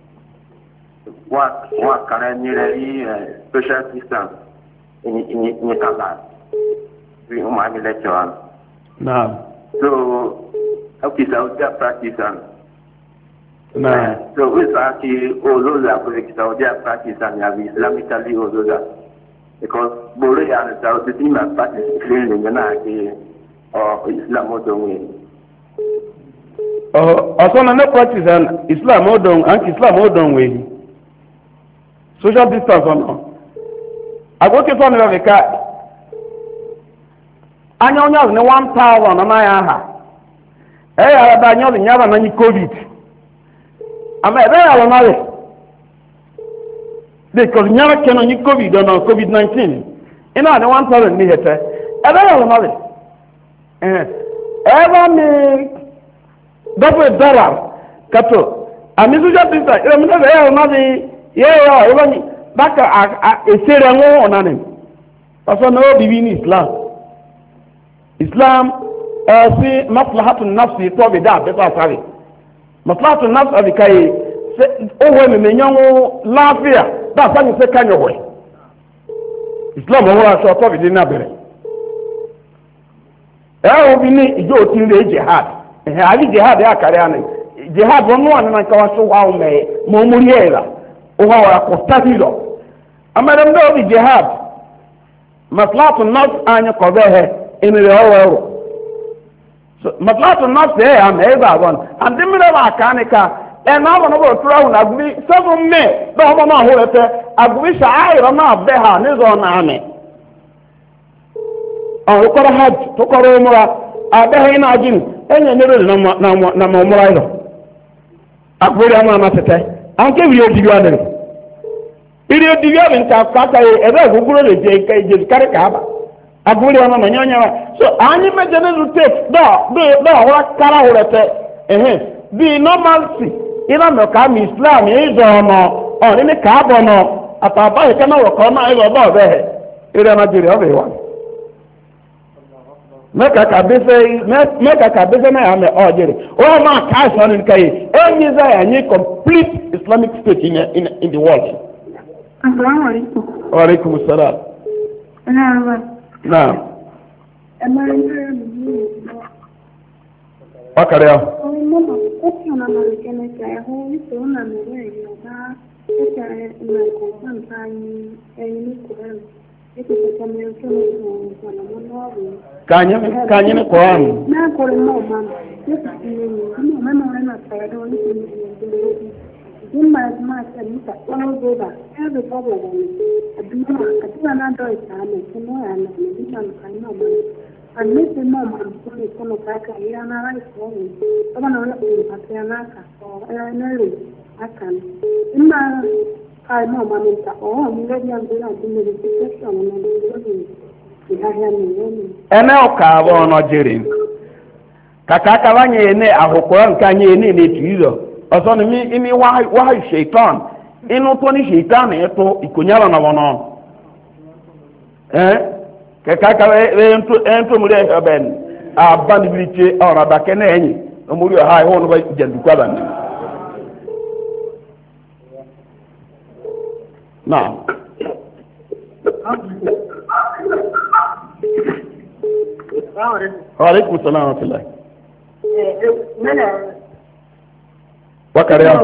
Wa wa kana ni ri social distance ni ni ni kala we o ma mi lecture Naam. So okay so that practice and Naam. So we say all those are correct so that practice and have Islamically all those are because bore ya na so the thing that practice clearly na ke or Islam o don we oh asona na practice and Islam o don and Islam o don we social distance or no agoke so na be ka anya onya ni one thousand na ya ha eh ya da anya ni nyaba na ni covid ama ebe ya wona le because nyaba keno ni covid no covid nineteen ina ni one thousand ni hete ebe ya wona le eh eba mi double dollar kato amizu ja pizza ira mi na ya wona le ye yo eba ni baka esere nwo onane aso na obibi ni Islam Islam eh si maslahatun nafsi to be da be ta sare maslahatun nafsi abikai se owo me menyanwo lafia da sani se kanyo we Islam o wa so to be na bere eh obi ni ijo tin re jihad eh ali jihad ya kare ani jihad wonu an na kawa so wa o me mo muri era o wa wa ko tatilo amara ndo bi jihad maslahatun nafsi anya ko behe inere owo so matlatu nafsi e am e ba gon and dimire ba kanika e na ba no bo travel na gbi seven me do mo na ho ete agbi sha'ira na be ha ni zo na ame o ko ra haj to ko ro mura abe ha ina jin enye ne ro na na na mo mura ilo agbori ama na tete an ke wi odi wa ne iri odi wa bin ka ka ka e be guguro le je ka je kare ka ba agbori ama na nyonya so anyi mejene to take do do do wa kara horete eh bi normalcy ina no ka mi Islam e zo no o ni ka bo no ataba e kana wo ko na e bo be he ire na jiri obe wa meka ka be se meka ka be se na ya me o jiri o ma ka so ni kai enyi za ya ni complete Islamic state in in, in the world. Assalamu alaikum. Wa alaikum assalam. Naam. Wakaria. Kanye kanye ni Quran. Na ko mo man. Yes, ni ni mo mo na ta do ni ni ni. In my my son, all over every problem. A bit a bit another time, and no, and I know. And Mister Mom, I'm going to come back here and I write for me. I want to look at Pianaka or Nelly. I can. In my I know, Mamma, oh, I'm ready and doing the protection and ene ọka abụọ nọjiri kaka akabanye ene ahụkwọ nke anyị ene na-etu izo ọsọ na imi imi wahi shaitan inu to ni shaitan eto ikonyala na wono eh kaka akabe ento ento muri eheben abani biliche ora bakene enyi omuri ha ho no ba jandu kwala ni na وعليكم السلام ورحمة الله. وكريم.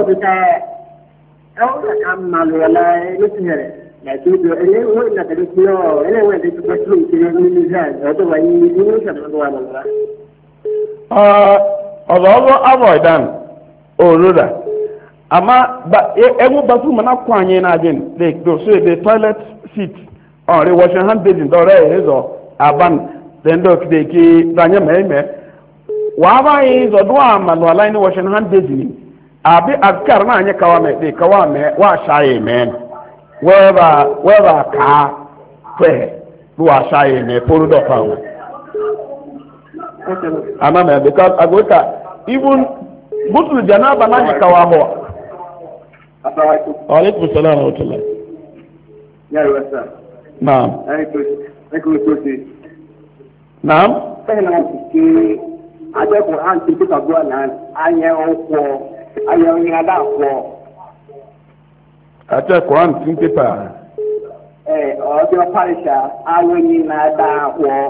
أولا أمال ولا يسمع لكن إلى وين نتركه إلى وين تبصرون كذا من الزاد هذا وين يجون شباب ولا آه الله أبدا أولودا أما emu basu mana kwanye na ajin they go so the toilet seat or the washing hand basin do re hezo aban then do kideki danya meme wa ba yi zo do amanu ala ni washing hand basin abi azkar na anya kawa me de kawa me wa shaye me weba weba ka fe do wa shaye me polu do fa ama me because agota even butu janaba na anya kawa ho. Alaikum salam wa rahmatullah. Ya wasa. Naam. Alaikum salam. Naam. Sẹ́yìn àti ajẹ́ Quran ti kíkà gbọ́ náà ayẹ ọkọ̀ ayẹ oyin adáàpọ̀. Ajẹ́ Quran ti ń pépà. Ẹ ọjọ́ Parisha ayẹ oyin adáàpọ̀.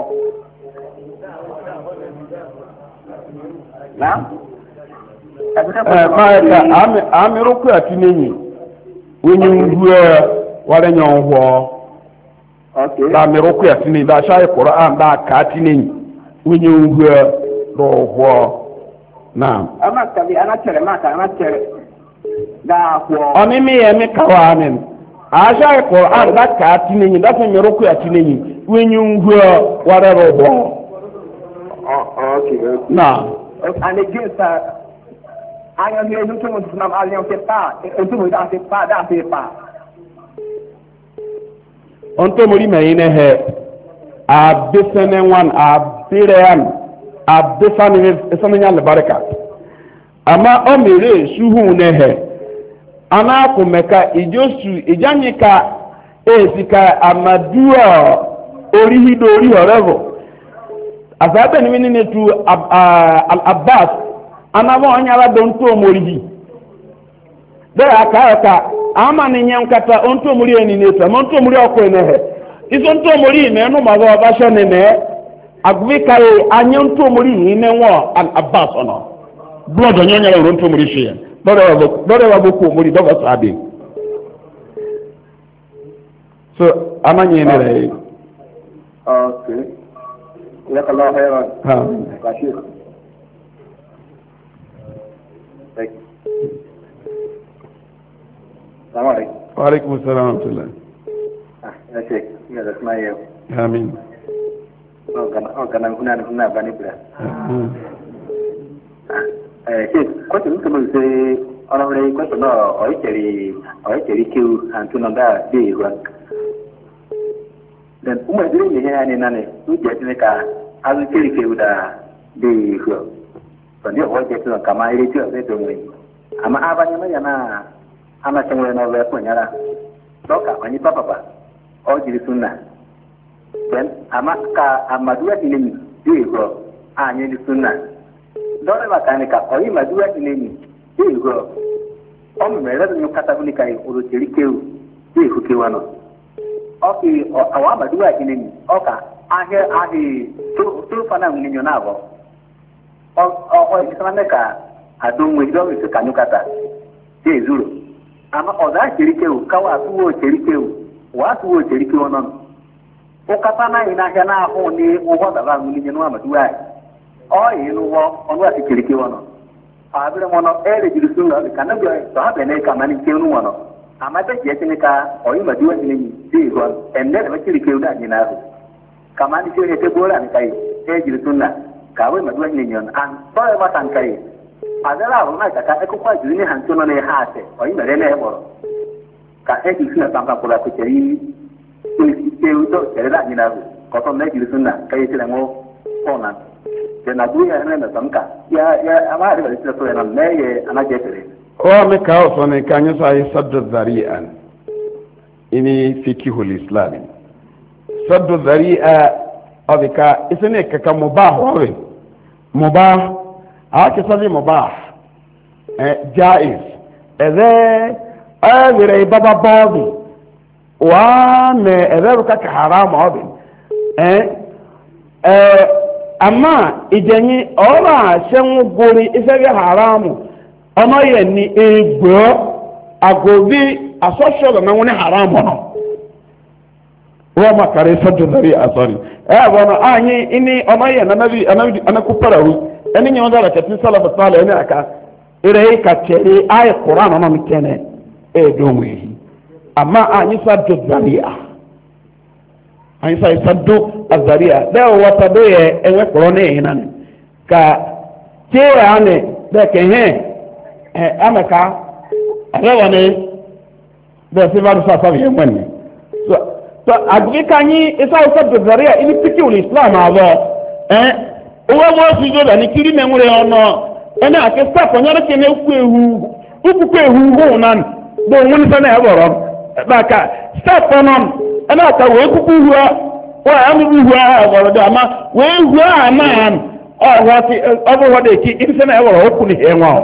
Naam. Eh maaka ami ami roku atinenyi. Wenyi ngwe wale nyonwo. Okay. Da mi roku atini da shay Quran da ka atinenyi. Wenyi ngwe do wo. Naam. Ama tabi ana tere maka ana tere. Da wo. Oni mi yemi kawanin. A shay Quran da ka atinenyi da mi roku atinenyi. Wenyi ngwe wale ro wo. Oh okay. Naam. And again sir anya ni eju to mo na ali on se pa eju mo da se pa da se pa onto mori me ine he abesene wan abirean abesane esane nya le baraka ama o mere suhu ne he ana ko meka ijosu ijanyika esika amadua orihido ori horevo azabe ni ni netu al abbas anabo anyala don to moriji de aka aka ama ni nyam kata onto muri eni netu ma onto muri okwe ne he iso onto muri me no ma ba sha ne ne agwi kai anya onto muri ne wo al abbas ono blood onyo nyala onto muri shi dore wa dore wa boku muri do ba sabe so amanye ne re okay jazakallahu khairan ha bashir. Assalamu alaikum. Wa alaikum assalam wa rahmatullah. Ah, ya Sheikh, ya Rasmaya. Amin. Oh, kana oh kana kuna kuna bani bra. Eh, Sheikh, ko tu ko se ona re ko to no o iteri o iteri kiu antu no da de wa. Dan umma dire ne ya ne nane, tu je tine ka azu teri kiu da de wa. Bani o je tu kama ile tu be to mo. Ama abanya ma yana ama chengwe no ve ko nyara doka mani papa pa o jiri sunna then ama ka amadua dinemi digo anye di sunna dole ba kan ka o imadua dinemi digo o mere do kata buni kai o jiri keu digo kewano o ki o awa amadua dinemi o ka ahe ahe tu tu fana nginyo nabo o o o isana ka adunwe do mi ka nyukata di zuru ama ọ̀dà àṣẹríkẹ́ ò káwà àtúwò òṣèríkẹ́ ò wà àtúwò òṣèríkẹ́ wọn náà ukata na ina hia na ahụ ni ụgwọ dara nguli nyenu amaduwa o yinu wo onu ati kiriki wono abire mono ere jiru sunna ka na bi so ha bene ka mani kenu wono amata je tinika o yi maduwa ni ti go enne na kiriki uda ni na ru kama ni je te bora ni kai e jiru sunna ka we maduwa ni nyon an so e matan kai adala ro na ka e ko kwa jiru ni han tono ne ha te o yi mere ne e boro ka e jiru sunna tamba ko la ko teri ke udo tere da ni na ru ko to ne jiru sunna kai ti na mo ona na buya na na tamka ya ya ama da da so yana meye ana jetere o me ka o ne kanyo sai saddu zari'an ini fikihul islam saddu zari'a abika isene ka ka mubah wa mubah ake sabi mubah eh jaiz eze awire baba babi wa me eze ka haram obi eh eh ama ijenyi ọra asenwu gori isege haramu ọmọ yẹn ni egbo agobi asọsọlọ na wọn ni haramu no wọn ma kare sọjọ dari asọri ẹ wọn anyi ini ọmọ yẹn anabi anabi anakuparawu ẹni nyẹ wọn dara kẹtí sọlọmọ sọlọ ẹni aka ere yi ka kyerɛ ayɛ koran ọmọ mi kẹnẹ ẹ dọwọ yi ama anyi sọjọ dari a. Anyi sa isadu azaria leo watabe ye enwe korone inani ka tie ane de ke he eh ameka arewa ne de se varu sa sa ye mwen so to agrika ni isa isadu azaria ili piki ul islam avo eh uwe mo si joda ni kiri menwure ono ena ake sta ponyare ke ne ku ehu uku ehu ho nan do woni sa na eboro baka sta ponon ana ta we kuku huwa wa ami huwa agoro da ma we huwa ama o wati obo wode ki inse na eworo okuni enwa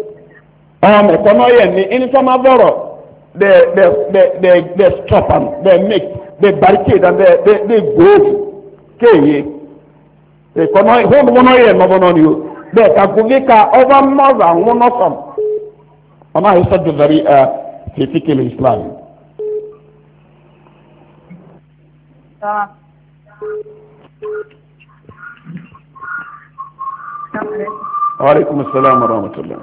o me kono ye ni inse ma boro the the the the stop and the make the barricade and the the the go keye e kono ho mo no ye mo bono ni o de ka kuvika over mother ngono som ona isadu dari fi fikil islam وعليكم السلام ورحمة الله.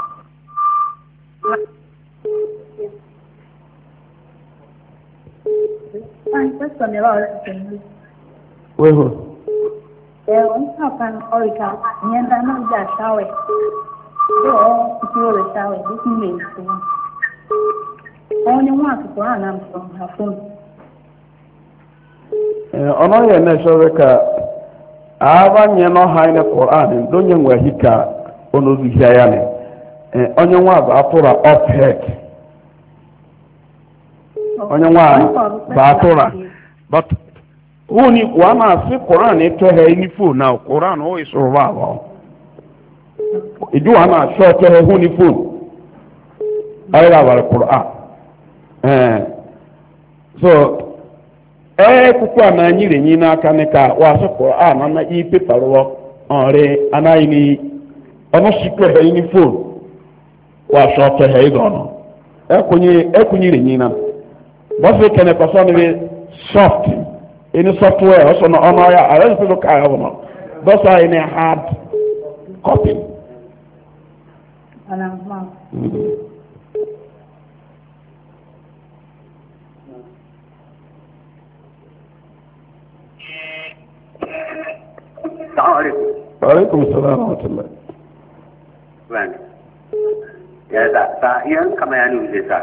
وهو Ewan kapan orika nienda na ja shawe. Yo kiore shawe this means to. Onye nwa kwa ana from hafun. ọ̀nà yẹn náà sọ̀rọ̀ ka àbányẹ náà ha ní Quran ndónyẹ nwa hika onozu hia ni onye nwa bụ atụra offhead onye nwa bụ atụra but wuni kwa na asị Quran eto ha ni phone na Quran o isoro ba ba idu wa na so to ha hu ni phone ayra wa Quran eh so ee kuku a na nyere nyi n'aka ne ka waso Quran na na i paper ro ore anaghị ni ọnụ sikwe ha ni phone waso to ha ido no ekunyi ekunyire nyi na bofe kene ko so ni soft any software also no ono ya ara so ka ya no those are in a hard copy Ana ma. السلام عليكم. وعليكم السلام ورحمة الله. وين؟ يا ذا سائل كما يعني وزيتا.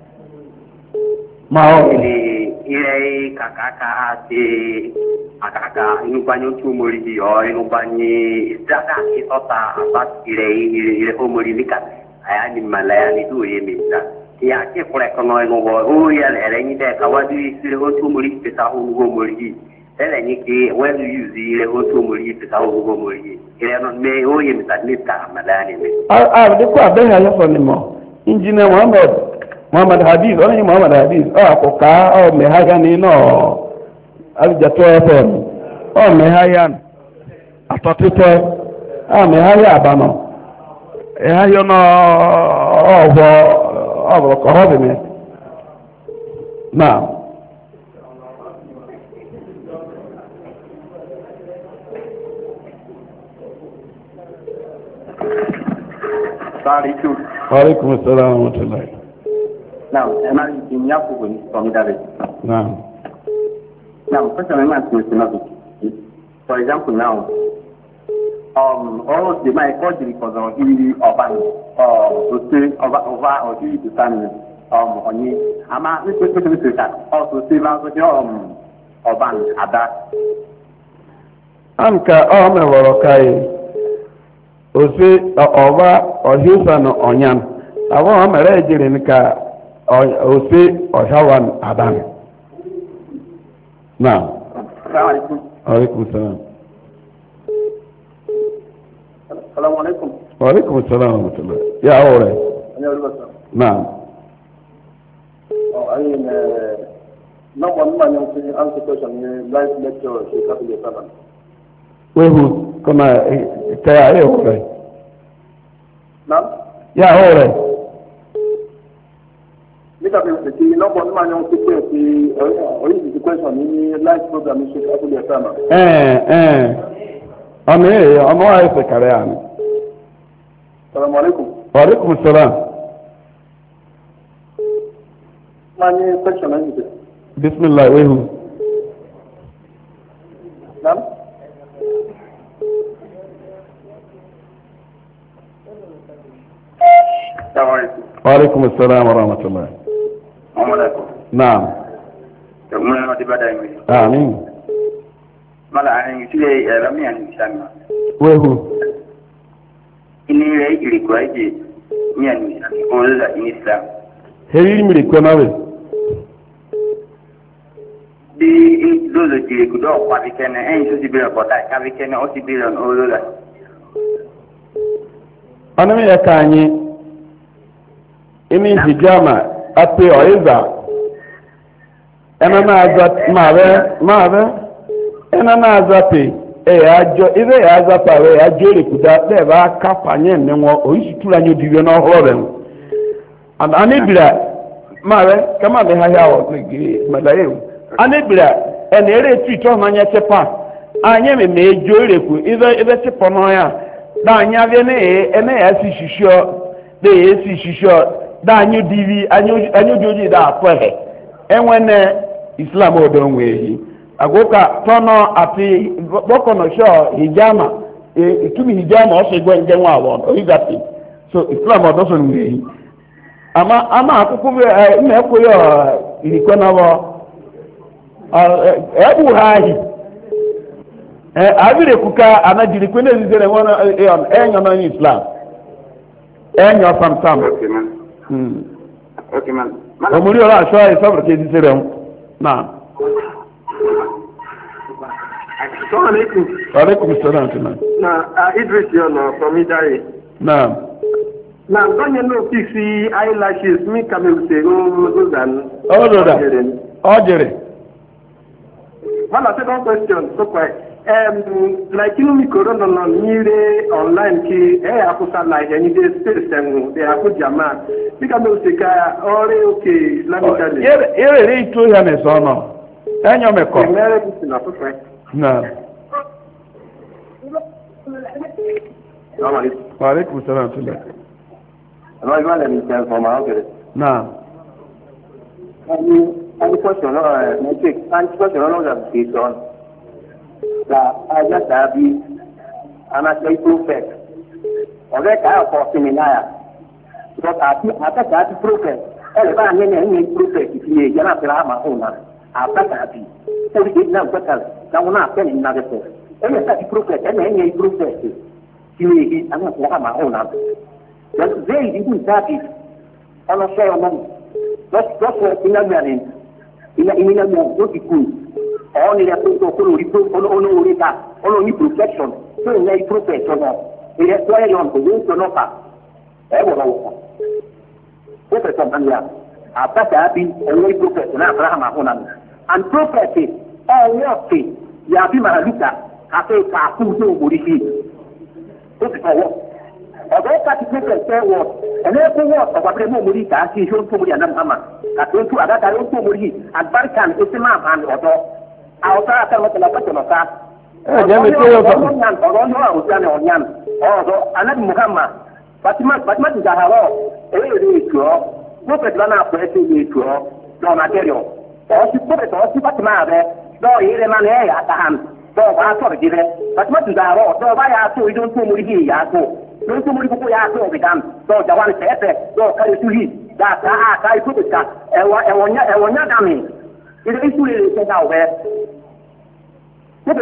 ما هو؟ ini ini kakak ati kakak ini banyak cumuri dia ini banyak istiadat kita tak atas ini ini ini umur ini kan ayah ni Malaya ni tu dia minta dia ke korek kono ngogo oh ya le ini deh kawadu istilah cumuri kita umur ini ele ni ki when you use ile hoto muri pesa ugo muri ile no me o ye mitanita Malaya ni ah ah de kwa be ha yo ni mo engineer Muhammad Muhammad Hadid oni Muhammad Hadid ah ko ka o me ha ga ni no alja to fm o me ha ya atotito ah me ha ya ba no e ha yo no o bo o bo ko ho be me na alaikum. Wa alaikum assalam wa rahmatullahi. Now, am I in Yakubu from David? Naam. Now, first of all, I'm asking for example, now, um, all the my country because of the urban, uh, to say over over or the to stand, um, on you. I'm a little bit of a also say about the um urban ada. Anka o me woro kai. O se over or Houston onyan. Awon mere ejire nka o se o shawan adan. Now. Assalamu alaikum salam. Assalamu alaikum. Wa alaikum salam wa rahmatullah. Ya awore. Naam. Oh, I mean, uh, no one man can answer question live lecture she can be seven. Wehu kama kaya leo kule. Naam. Ya awore. Nika bi no one man can say the or is the question in live program she can be seven. Eh eh. Ame amo ay se kare ani. Assalamu alaikum. Wa alaikum salam. Mani question is Bismillah wehu. Naam. Wa alaikum assalam wa rahmatullah. Assalamualaikum. Naam. Kemudian mati badai ini. Amin. Malah yang itu ya ramai yang sana. Wehu. Ini lagi ilikuwa je ni ani ola in Islam. Heri mi ko nawe. Di dozo je ku do kwa bikene en so sibira kota ka bikene o sibira ola. Aname ya kanyi. Imi hijama ate oiza. Ena na azat mawe mawe. Ena na azate e ajo ibe ya azapa we ajo rekuda de ba kapanye nenwo oisitula nyo diwe no horen. And anibira mawe kama be ha ya o giri malaye. Anibira en ere twito manya chepa. Anye me mejo reku ibe ibe chepo no ya. Da anya be ne ene ya si shisho de esi shisho da anyo divi anyo anyo joji da apohe. Enwene Islam odonwe yi. Agoka tono ati bokono sho hijama ikimi hijama o se gwe nje nwa awon oyigati so Islam odoso nwe ama ama akuku me ko yo iliko na wo ebu hahi eh abire kuka anajiri kwene zizere wona enyo no Islam enyo samsam Okay man. hmm Okay man. omuri ora sho ai sabre ke zizere na Assalamu alaikum. Wa alaikum salam tuna. Na Idris Yono from Idari. Naam. Na donye no fixi eyelashes mi kame usego zozan. Oh doda. Ojere. One second question so quick. Um like you mi corona no mire online ki e akusa na ye ni de space en de akujama. Mi kame useka ore okay Islamically. Ere ere ri to ya ne so no. Enyo me ko. Mere bi na so quick. Na. Assalamu alaikum. Wa alaikum salam tuna. Ano iba le mi chen for ma okay. Na. Ani ani question no eh me check. Ani question no that is on. La aja tabi ana say prophet. Ore ka ko seminaya. Because ati ata ka ti prophet. Ele ba ne ne ni prophet ti ye jana pera ma ona. Ata ka ti. Ori di na ko ta. Na una pe ni na de ko. Ele ta ti prophet, ele ne ni prophet. Ti ye ana pera ma ona. Dan zai di kun tabi. Ana say man. Dos dos ina gani. Ina ina mo do ti kun. All the people who report on on Orita, on protection, so they protect on us. It is why you want to win to knock up. Ever. What is something here? After that, be only protect on Abraham Ahonan. And prophecy, all your faith, Yabi Mahaluka, Cafe Kaku, Burihi. What is our work? Although that is say what, and every word of Abraham Murita, she should put an Amama. That went to Adaka Muri, and Barkan is a man and or Auta ata mutala patoloka. Eh, jame ko yo fa. Onyan, onyan, onyan, onyan. Oh, anabi Muhammad Fatima Fatima ti Zahara ewe ni ituo prophet lana ko ete ni ituo do na terio o si prophet o si Fatima be do ire man e ya tahan do ba so be dire Fatima ti Zahara do ba ya so idon to muri hi ya so do to muri ko ya so be dan do jawan tete do kare suhi da ta a kai ku ka e wa e wonya e wonya dami ile isu ile se da we Ilé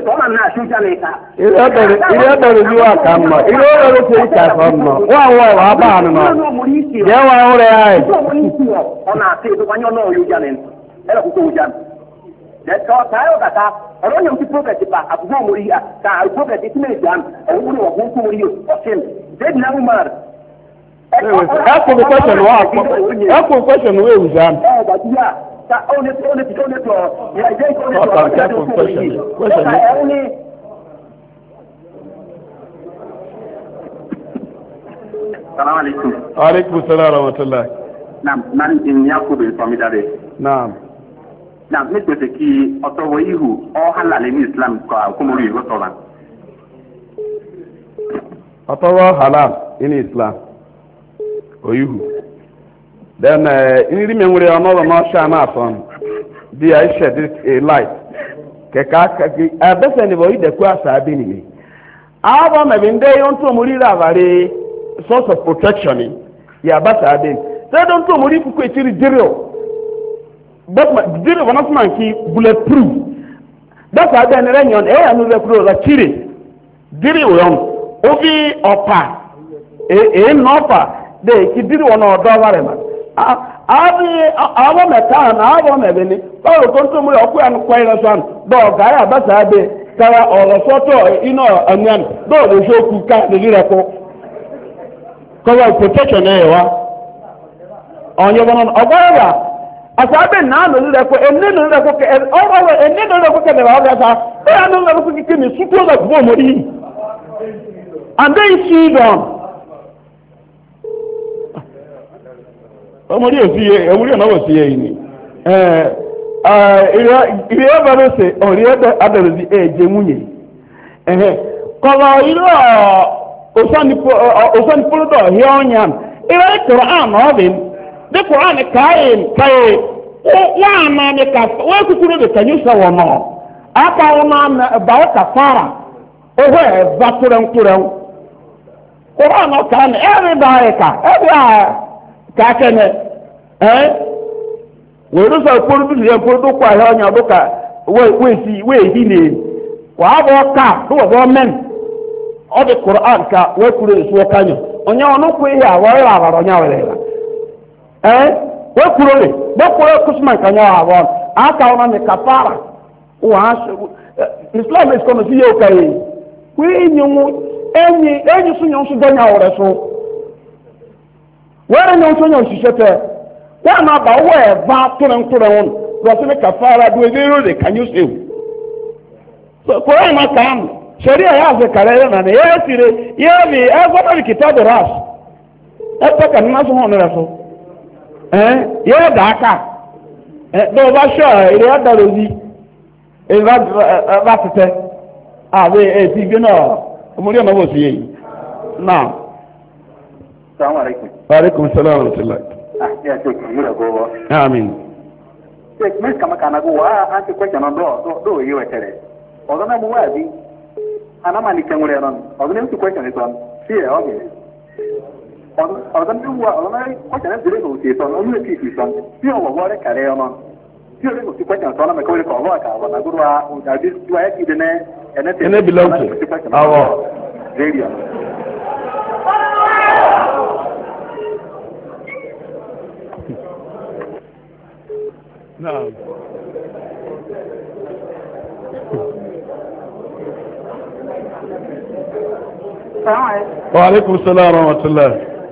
ọ̀dọ̀rọ̀ ní wà kà mọ̀, ilé ọ̀dọ̀rọ̀ tó ń kà sọ mọ̀, wọ́n àwọn ọ̀rọ̀ abá àánú náà, jẹ́ wọn ń rẹ̀ àì. Ọ̀nà àti ìdúgbànyọ́ náà yóò jáde, ẹ̀rọ kúkú yóò jáde. Ẹ̀tọ́ táyọ̀ kàtà, ọ̀rọ̀ yẹn ti pọ́fẹ̀tì pa, àbúgbò mórí yà, ká pọ́fẹ̀tì tí mẹ́rin jáde, ẹ̀wọ́n wúlò wọ̀ fún kú mórí yóò, ọ̀sìn, déèdì náà wúmọ̀ rẹ̀. Ẹ kò ní question wá àpọ̀, ẹ kò ní question wá èwù jáde. Ẹ bàtúyà. Only, only, only, yeah, they only to question. Question. Only. Salam alaikum. Alaikum salam wa rahmatullah. Naam, nani in Yakubu famidare. Naam. Naam, mete se ki otowo ihu o halal ni Islam kwa kumuri rotola. Otowo halal in Islam. O ihu. Then in the memory another no shine up on the I shed a light. Keka a besen the boy the kwasa abini. Aba me binde on to muri ravare source of protection. Ya basa abin. They don't to muri ku kwetiri diro. But diro one of man ki bulletproof. That's how then renyon e anu le pro la chiri. Diro yon obi opa. E e no pa de ki diro one odo ware ma. Abi awo meta na awo mebeni o ko nto mu oku an kwai na san do ga ya basa be kara oro soto ino anyan do le shoku ka le dire ko ko wa protection e wa onye bonon ogara asabe na no dire ko enne no dire ko ke o wa enne no dire ko ke de wa ga sa e anu no ko ki ni suto ga bo mori and they see them omori ofiye omori na wo siye ni eh eh ire ire ba no se ori ebe adarozi eje munye eh kolo iro osani osani polo do he onyan ire Quran o bin the Quran kai kai wa na ne ka wa kukuru de kanyu sa wo no aka wona na ba ka fara o he ba turan turan Quran o kan ere ba ka ebe kakene eh we do so polu bi ye polu kwa he onya do ka we we si we hi ni wa bo ka do bo men o de Quran ka we kure so kanyo onya onu ku ihe a wo ra ba onya we la eh we kure bo kure kusman kanyo a wo aka ona me kafara wa Islam is kono si yo kai we nyu enyi enyi so nyu so donya ore so where no so nyo sisete wa na ba wo e ba turan turan won so se kafara do e ro de kan you say so ko e ma kan sharia ya ze kare na ne ya sire ya mi e go na kitab ras e to kan na so hono raso eh ya da ka eh do ba sha ile ya da rozi e ba ba tete ah we e ti gbe na mo ri na wo si yi na Assalamu alaikum. Wa alaikum salam wa rahmatullah. Ah, ya ce ku mura gowa. Amin. Sai mun kama kana go wa an ce question on do do yi wa tare. O ga na mu wa bi. Ana ma ni kan wure ran. O ga ne ku question is on. Si e o ge. O ga ni wa o ga na question is dire no ti so no ni ti ti so. Si o wa re kare o no. Si o le ku question so na me ko le ko wa ka wa na go wa o ga bi wa e ki de ne ene te. Ene belong to. Awo. Radio. Naam. Wa alaikum salam wa rahmatullah.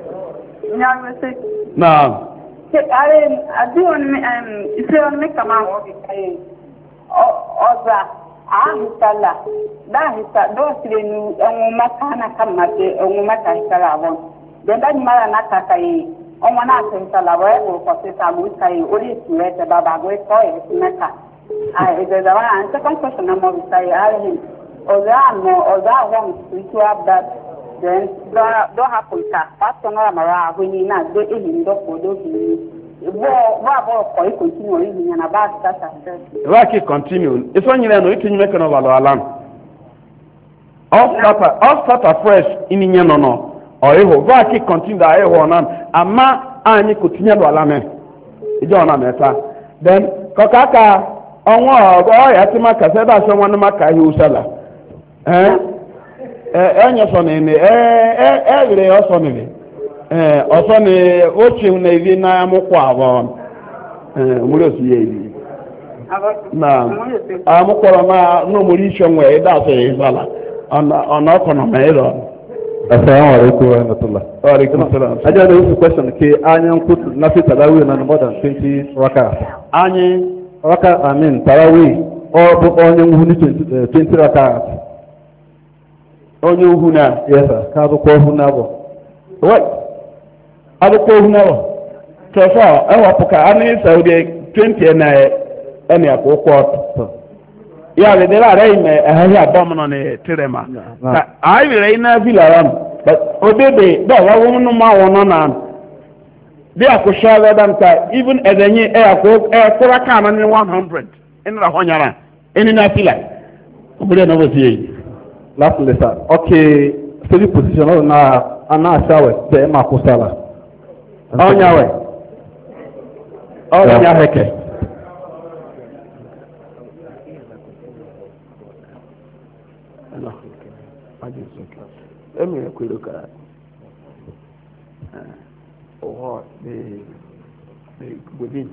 Naam. Ke are adi on um ise on me kama ho bi kai. O oza ahitala. Da hita do sirenu en mata na kama te en mata hitala won. Den da mara na kai. Omo na sentala wa o ko se sa mu kai ori tuwe te baba go ko e meta. Ah e da wa an second question na mo bi kai are him. Oza no oza won to have that then do do happen ka pastor no amara ahuni na do ehi ndo ko do hi bo bo abo ko i continue ehi na ba ta ta Raki continue iso nyire no itinyi meka no balo alam all start all start afresh ini nya no no o eho Raki continue da eho na ama anyi continue do alame ijo na meta then kokaka onwo o ya ti maka se da so won maka hi usala eh eh enyo so ni eh eh eh re o so ni eh o so ni o chi na ivi na amukwa abo eh muri o si yi na amukwa ma no muri shonwe da so yi sala ona ona ko no mero. Assalamu alaikum wa rahmatullah. Wa alaikum assalam. I just have a question ke anyan put nafi tarawih na more than twenty raka Anyi raka I mean tarawih or bu onye huni twenty raka. Onye uhuna. Yes sir. Ka bu ko huna bo. What? Adu ko huna bo. So far, I wa puka ani Saudi twenty na eni akoko. Ya le dela re me eh ya domno ne tirema. Ka ai re na vilaram. But obebe da wa wonu ma wono na. They are ko share them ka even edenye e akoko e kura ka na one hundred. Eni ra honyara. Eni na fila. Obule na wo sie. Lastly, sir. Okay, steady position na ana shawe de ma kusala. Onyawe. Onya heke. No. I just okay. Let me look at that. Uh, or the the within.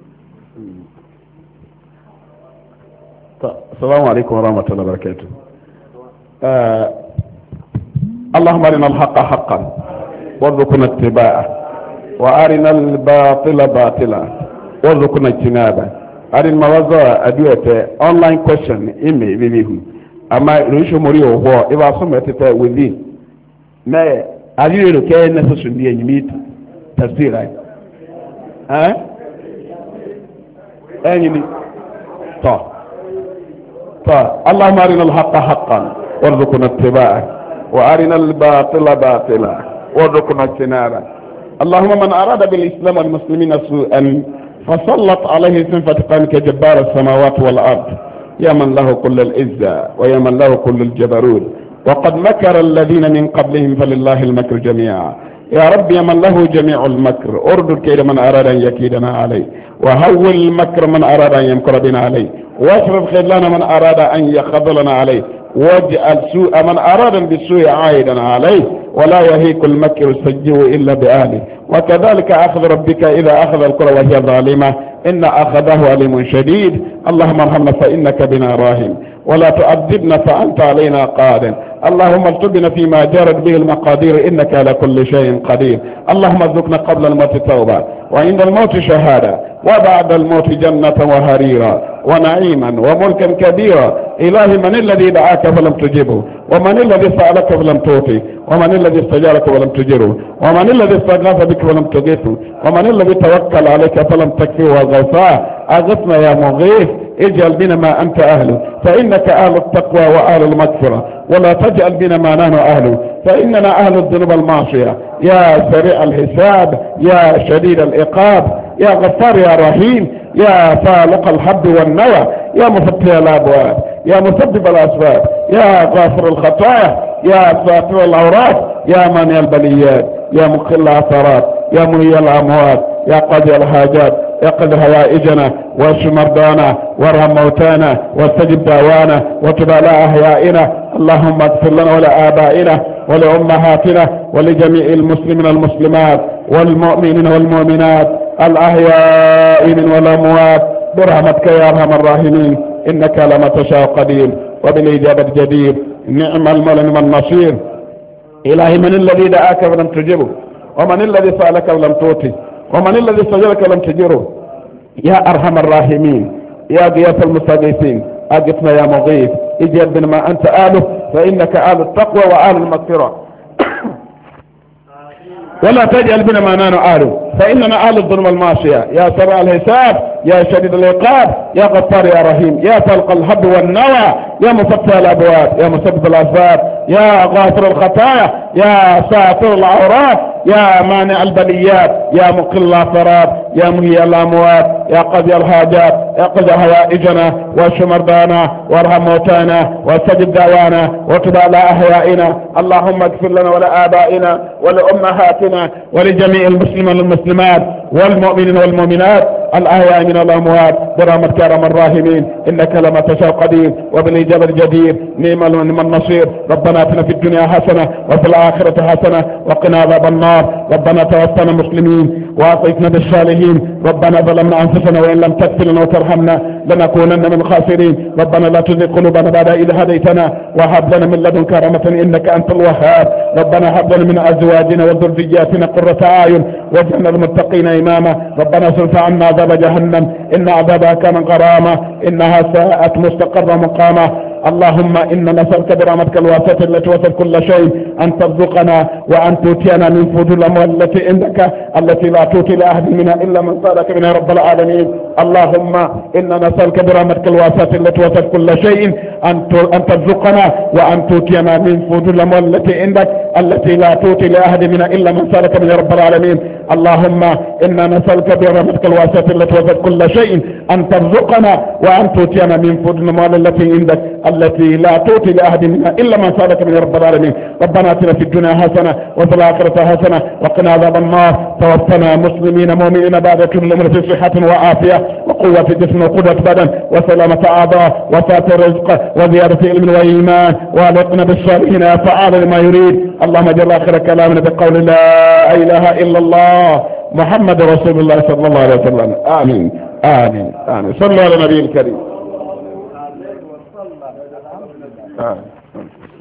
Assalamu alaikum wa rahmatullahi wa barakatuh. آه اللهم أرنا الحق حقا وارزقنا اتباعه وأرنا الباطل باطلا وارزقنا اجتنابه. أرنا موضوع أدوية online question إمي بيبيه أما ريشو مريو هو إذا سمعت within ما أريد كي نسوس دي يميت تفسير ها أني طا طا اللهم أرنا الحق حقا وارزقنا اتباعه وارنا الباطل باطلا وارزقنا اجتنابه. اللهم من اراد بالاسلام والمسلمين سوءا فسلط عليه سنفتقان كجبار السماوات والارض يا من له كل العزه ويا من له كل الجبروت وقد مكر الذين من قبلهم فلله المكر جميعا. يا رب يا من له جميع المكر اردد كيد من اراد ان يكيدنا عليه وهول المكر من اراد ان يمكر بنا عليه واصرف خذلان من اراد ان يخذلنا عليه واجعل سوء من أراد بالسوء عائدا عليه ولا يهيك المكر السيء إلا بأهله. وكذلك أخذ ربك إذا أخذ القرى وهي ظالمة إن أخذه أليم شديد. اللهم ارحمنا فإنك بنا راهن ولا تؤدبنا فأنت علينا قادر. اللهم ارزقنا فيما جرت به المقادير إنك على كل شيء قدير. اللهم ارزقنا قبل الموت توبة وعند الموت شهادة وبعد الموت جنة وهريرا ونعيما وملكا كبيرا. إلهي من الذي دعاك فلم تجبه ومن الذي سألك فلم تعطي ومن الذي استجارك ولم تجره ومن الذي استغاث بك ولم تغيثه ومن الذي توكل عليك فلم تكفيه وغوثاه. أغثنا يا مغيث اجعل بنا ما أنت أهله فإنك أهل التقوى وأهل المغفرة ولا تجعل بنا ما نحن أهله فإننا أهل الذنوب المعصية. يا سريع الحساب يا شديد العقاب يا غفار يا رحيم يا فالق الحب والنوى يا مفتح الأبواب يا مسبب الأسباب يا غافر الخطايا يا ساتر العورات يا مانع البليات يا مقل العثرات يا مهي الأموات يا قاضي الحاجات يا قضي هوائجنا واشف مرضانا وارحم موتانا واستجب دعوانا وتب على أحيائنا. اللهم اغفر لنا ولآبائنا ولأمهاتنا ولجميع المسلمين والمسلمات والمؤمنين والمؤمنات الأحياء من والأموات برحمتك يا أرحم الراحمين إنك لما تشاء قدير وبالإجابة جدير. نعم المولى نعم النصير. إلهي من الذي دعاك ولم تجبه ومن الذي سألك ولم تعطي ومن الذي استجارك ولم تجره. يا أرحم الراحمين يا غياث المستغيثين أغثنا يا مغيث اجعل بنا ما أنت آله فإنك آل التقوى وآل المغفرة. ولا تجعل بنا ما لا نعاله فإننا أهل الظلم والمعصية. يا سريع الحساب، يا شديد العقاب، يا غفار يا رحيم، يا فلق الحب والنوى، يا مفتح الأبواب، يا مسبب الأسباب، يا غافر الخطايا، يا ساتر العورات، يا مانع البليات، يا مقل الأفراد، يا مهي الأموات، يا قضي الحاجات، يا قضي حوائجنا واشف مرضانا وارحم موتانا واستجب دعوانا وتب على أحيائنا. اللهم اغفر لنا ولآبائنا ولأمهاتنا ولجميع المسلمين والمسلمات والمؤمنين والمؤمنات الأحياء من الأموات برحمتك يا أرحم الراحمين، إنك لما تشاء قدير وبالإجابة الجدير. نعم النصير. ربنا آتنا في الدنيا حسنة وفي الآخرة حسنة وقنا عذاب النار. ربنا توفنا مسلمين وأعطنا بالصالحين. ربنا ظلمنا أنفسنا وإن لم تغفر لنا وترحمنا لنكونن من الخاسرين. ربنا لا تزغ قلوبنا بعد إذ هديتنا وهب لنا من لدنك رحمة إنك أنت الوهاب. ربنا هب لنا من أزواجنا وذرياتنا قرة أعين واجعلنا للمتقين إماما. ربنا اصرف عنا عذاب جهنم إن عذابها كان غراما إنها ساءت مستقرا مقاما. اللهم إنا نسألك برحمتك الواسعة التي وسعت كل شيء أن ترزقنا وأن تؤتينا من فضول الأموال التي عندك التي لا تؤتي لأحد منها إلا من سألك منها رب العالمين. اللهم إنا نسألك برحمتك الواسعة التي وسعت كل شيء أن أن ترزقنا وأن تؤتينا من فضول الأموال التي عندك التي لا تؤتي لأحد منها إلا من سألك منها رب العالمين. اللهم إنا نسألك برحمتك الواسعة التي وسعت كل شيء أن ترزقنا وأن تؤتينا من فضول الأموال التي عندك التي لا تؤتي لأحد منها إلا من سألك من رب العالمين. ربنا آتنا في الدنيا حسنة وفي الآخرة حسنة وقنا عذاب النار. توفنا مسلمين مؤمنين بعد كل أمر في صحة وعافية وقوة جسم وقدرة بدن وسلامة أعضاء وفاة رزق وزيادة علم وإيمان وألقنا بالصالحين يا فعال لما يريد. اللهم اجعل آخر كلامنا بقول لا إله إلا الله محمد رسول الله صلى الله عليه وسلم. آمين آمين آمين. صلوا على النبي الكريم. آه.